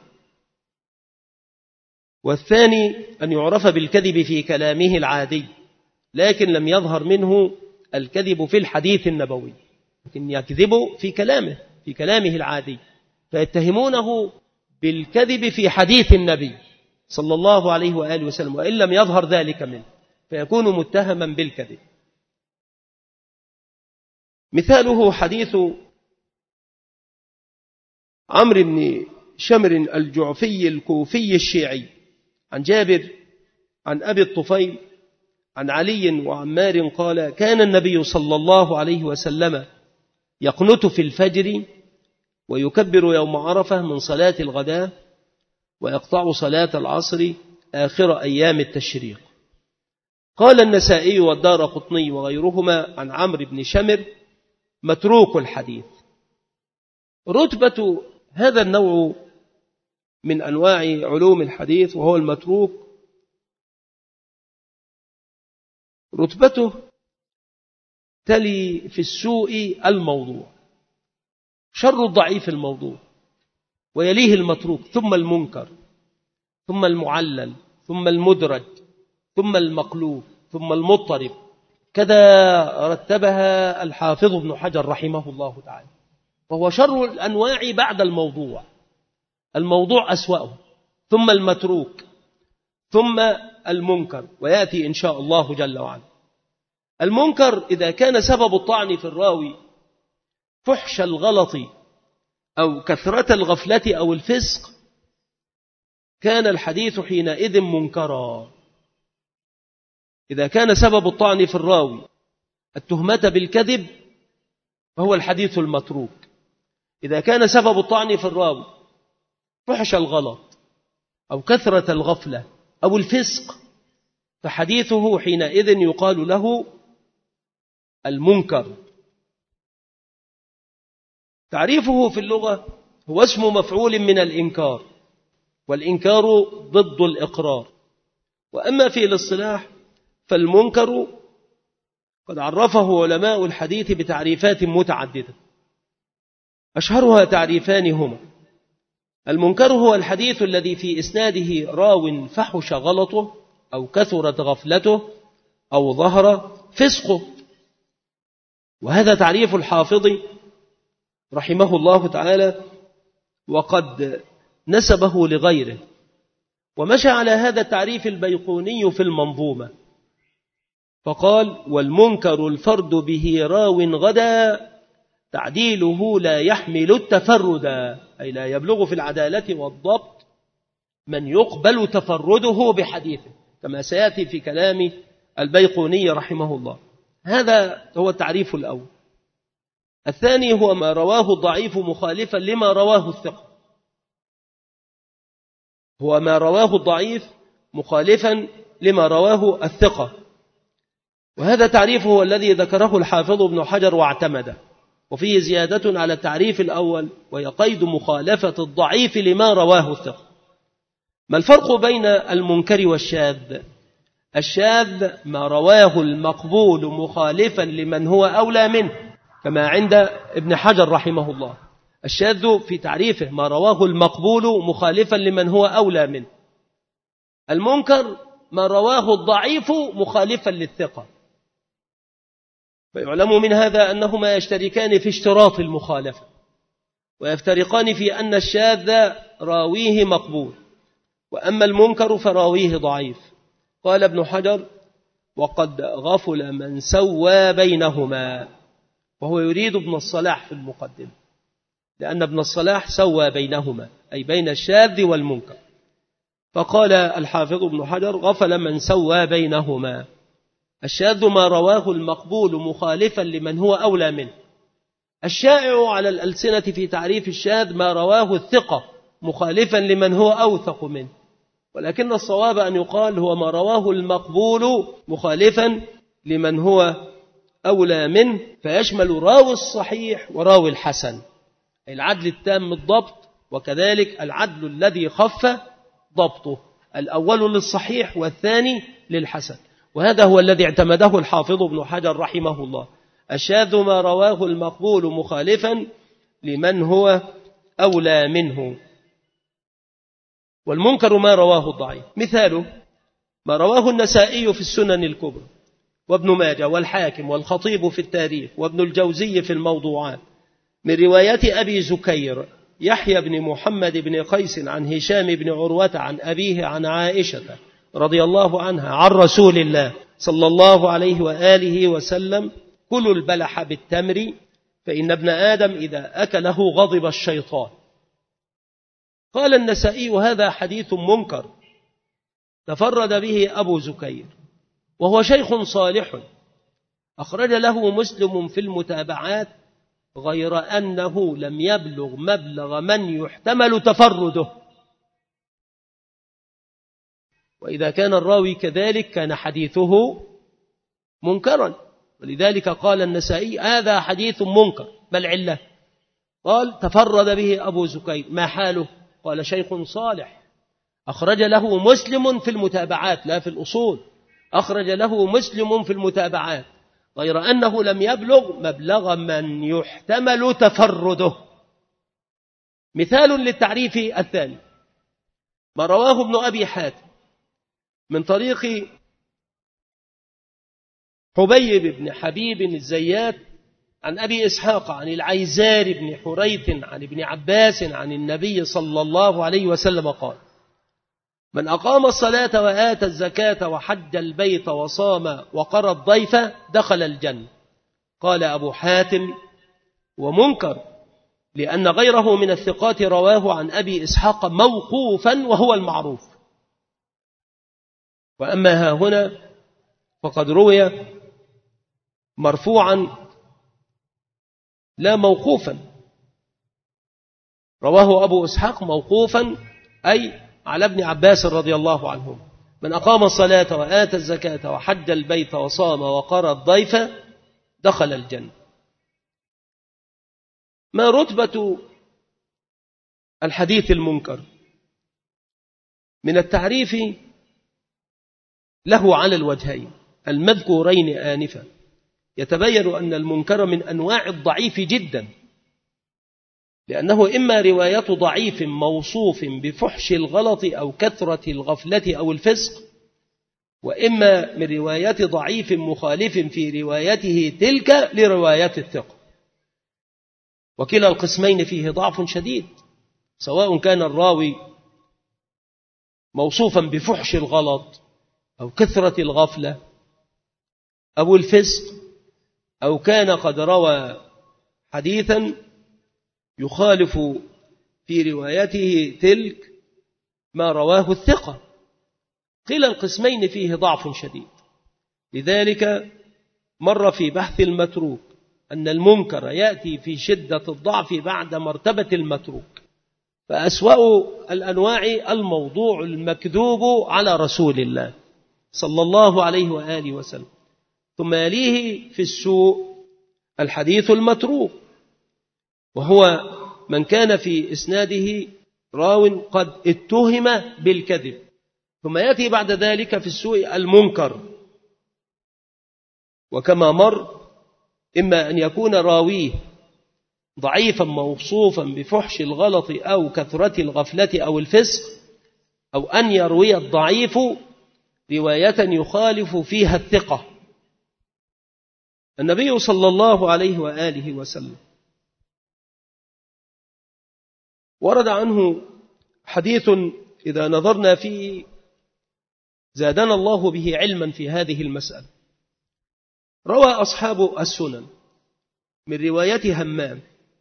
والثاني أن يعرف بالكذب في كلامه العادي لكن لم يظهر منه الكذب في الحديث النبوي، لكن يكذب في كلامه العادي، فيتهمونه بالكذب في حديث النبي صلى الله عليه وآله وسلم وإن لم يظهر ذلك منه، فيكون متهما بالكذب. مثاله حديث عمرو بن شمر الجعفي الكوفي الشيعي عن جابر عن أبي الطفيل عن علي وعمار قال: كان النبي صلى الله عليه وسلم يقنت في الفجر ويكبر يوم عرفة من صلاة الغداء ويقطع صلاة العصر آخر أيام التشريق. قال النسائي والدارقطني وغيرهما عن عمرو بن شمر: متروك الحديث. رتبة هذا النوع من أنواع علوم الحديث وهو المتروك، رتبته تلي في السوء الموضوع، شر الضعيف الموضوع، ويليه المتروك، ثم المنكر، ثم المعلل، ثم المدرج، ثم المقلوب، ثم المضطرب. كذا رتبها الحافظ ابن حجر رحمه الله تعالى، وهو شر الأنواع بعد الموضوع. الموضوع أسوأه، ثم المتروك، ثم المنكر، ويأتي إن شاء الله جل وعلا. المنكر إذا كان سبب الطعن في الراوي فحش الغلط أو كثرة الغفلة أو الفسق كان الحديث حينئذ منكرا. إذا كان سبب الطعن في الراوي التهمة بالكذب فهو الحديث المتروك. إذا كان سبب الطعن في الراوي فحش الغلط أو كثرة الغفلة أو الفسق فحديثه حينئذ يقال له المنكر. تعريفه في اللغة هو اسم مفعول من الإنكار، والإنكار ضد الإقرار. وأما في الاصطلاح فالمنكر قد عرفه علماء الحديث بتعريفات متعددة، أشهرها تعريفان هما: المنكر هو الحديث الذي في إسناده راو فحش غلطه أو كثرت غفلته أو ظهر فسقه. وهذا تعريف الحافظ رحمه الله تعالى، وقد نسبه لغيره، ومشى على هذا التعريف البيقوني في المنظومة، فقال: والمنكر الفرد به راو غدا تعديله لا يحمل التفرد، أي لا يبلغ في العدالة والضبط من يقبل تفرده بحديثه، كما سيأتي في كلام البيقوني رحمه الله. هذا هو التعريف الأول. الثاني هو ما رواه الضعيف مخالفا لما رواه الثقة. هو ما رواه الضعيف مخالفا لما رواه الثقة، وهذا تعريف هو الذي ذكره الحافظ ابن حجر واعتمده، وفيه زيادة على التعريف الأول، وهي قيد مخالفة الضعيف لما رواه الثقة. ما الفرق بين المنكر والشاذ؟ الشاذ ما رواه المقبول مخالفا لمن هو أولى منه، كما عند ابن حجر رحمه الله. الشاذ في تعريفه ما رواه المقبول مخالفا لمن هو أولى منه. المنكر ما رواه الضعيف مخالفا للثقة. فيعلم من هذا أنهما يشتركان في اشتراط المخالفة، ويفترقان في أن الشاذ راويه مقبول، وأما المنكر فراويه ضعيف. قال ابن حجر: وقد غفل من سوى بينهما، وهو يريد ابن الصلاح في المقدمة، لأن ابن الصلاح سوى بينهما، أي بين الشاذ والمنكر. فقال الحافظ ابن حجر: غفل من سوى بينهما. الشاذ ما رواه المقبول مخالفا لمن هو أولى منه. الشائع على الألسنة في تعريف الشاذ ما رواه الثقة مخالفا لمن هو أوثق منه، ولكن الصواب أن يقال هو ما رواه المقبول مخالفا لمن هو أولى منه، فيشمل راوي الصحيح وراوي الحسن، العدل التام الضبط، وكذلك العدل الذي خف ضبطه، الأول للصحيح والثاني للحسن. وهذا هو الذي اعتمده الحافظ ابن حجر رحمه الله. الشاذ ما رواه المقبول مخالفا لمن هو أولى منه، والمنكر ما رواه الضعيف. مثاله ما رواه النسائي في السنن الكبرى، وابن ماجه والحاكم والخطيب في التاريخ، وابن الجوزي في الموضوعات، من رواية أبي زكير يحيى بن محمد بن قيس عن هشام بن عروة عن أبيه عن عائشة رضي الله عنها عن رسول الله صلى الله عليه وآله وسلم: كلوا البلح بالتمر فإن ابن آدم إذا أكله غضب الشيطان. قال النسائي: هذا حديث منكر تفرد به أبو زكير، وهو شيخ صالح، أخرج له مسلم في المتابعات، غير أنه لم يبلغ مبلغ من يحتمل تفرده. وإذا كان الراوي كذلك كان حديثه منكرا، ولذلك قال النسائي: هذا حديث منكر. ما العلة؟ قال: تفرد به أبو زكير. ما حاله؟ قال: شيخ صالح، أخرج له مسلم في المتابعات، لا في الأصول، أخرج له مسلم في المتابعات، غير أنه لم يبلغ مبلغ من يحتمل تفرده. مثال للتعريف الثاني ما رواه ابن أبي حاتم من طريق حبيب بن حبيب الزيات عن أبي إسحاق عن العيزار بن حريث عن ابن عباس عن النبي صلى الله عليه وسلم قال: من أقام الصلاة وآتى الزكاة وحج البيت وصام وقرى الضيف دخل الجنة. قال أبو حاتم: ومنكر، لأن غيره من الثقات رواه عن أبي إسحاق موقوفا وهو المعروف. وأما ها هنا فقد روي مرفوعا لا موقوفا، رواه أبو إسحاق موقوفا أي على ابن عباس رضي الله عنه: من أقام الصلاة وآتى الزكاة وحج البيت وصام وقرى الضيف دخل الجنة. ما رتبة الحديث المنكر؟ من التعريف له على الوجهين المذكورين آنفا، يتبين أن المنكر من أنواع الضعيف جدا، لأنه إما رواية ضعيف موصوف بفحش الغلط أو كثرة الغفلة أو الفسق، وإما من رواية ضعيف مخالف في روايته تلك لرواية الثقة. وكلا القسمين فيه ضعف شديد، سواء كان الراوي موصوفا بفحش الغلط أو كثرة الغفلة أو الفسق، أو كان قد روى حديثا يخالف في روايته تلك ما رواه الثقة. كلا القسمين فيه ضعف شديد. لذلك مر في بحث المتروك أن المنكر يأتي في شدة الضعف بعد مرتبة المتروك، فأسوأ الأنواع الموضوع المكذوب على رسول الله صلى الله عليه وآله وسلم، ثم يليه في السوء الحديث المتروك، وهو من كان في إسناده راو قد اتهم بالكذب. ثم يأتي بعد ذلك في السوء المنكر، وكما مر إما أن يكون راويه ضعيفا موصوفا بفحش الغلط أو كثرة الغفلة أو الفسق، أو أن يروي الضعيف رواية يخالف فيها الثقة. النبي صلى الله عليه وآله وسلم ورد عنه حديث إذا نظرنا فيه زادنا الله به علما في هذه المسألة. روى أصحاب السنن من رواية همام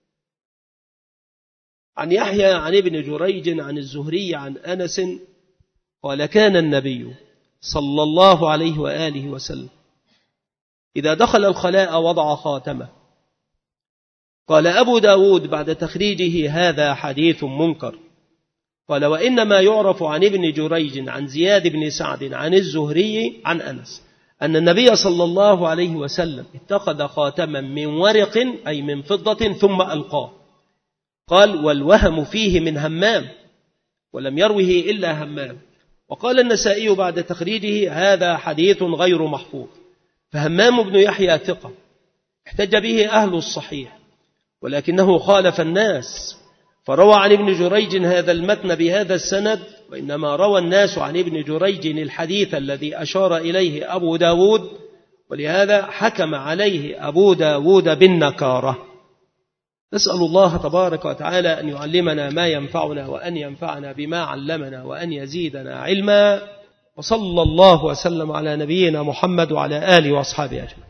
عن يحيى عن ابن جريج عن الزهري عن أنس قال: كان النبي صلى الله عليه وآله وسلم إذا دخل الخلاء وضع خاتمه. قال أبو داود بعد تخريجه: هذا حديث منكر. قال: وإنما يعرف عن ابن جريج عن زياد بن سعد عن الزهري عن أنس أن النبي صلى الله عليه وسلم اتخذ خاتما من ورق أي من فضة ثم ألقاه. قال: والوهم فيه من همام، ولم يروه إلا همام. وقال النسائي بعد تخريجه: هذا حديث غير محفوظ. فهمام بن يحيى ثقة احتج به أهل الصحيح، ولكنه خالف الناس فروى عن ابن جريج هذا المتن بهذا السند، وإنما روى الناس عن ابن جريج الحديث الذي أشار إليه أبو داود، ولهذا حكم عليه أبو داود بالنكارة. نسأل الله تبارك وتعالى أن يعلمنا ما ينفعنا، وأن ينفعنا بما علمنا، وأن يزيدنا علما. وصلى الله وسلم على نبينا محمد وعلى آله وأصحابه أجمعين.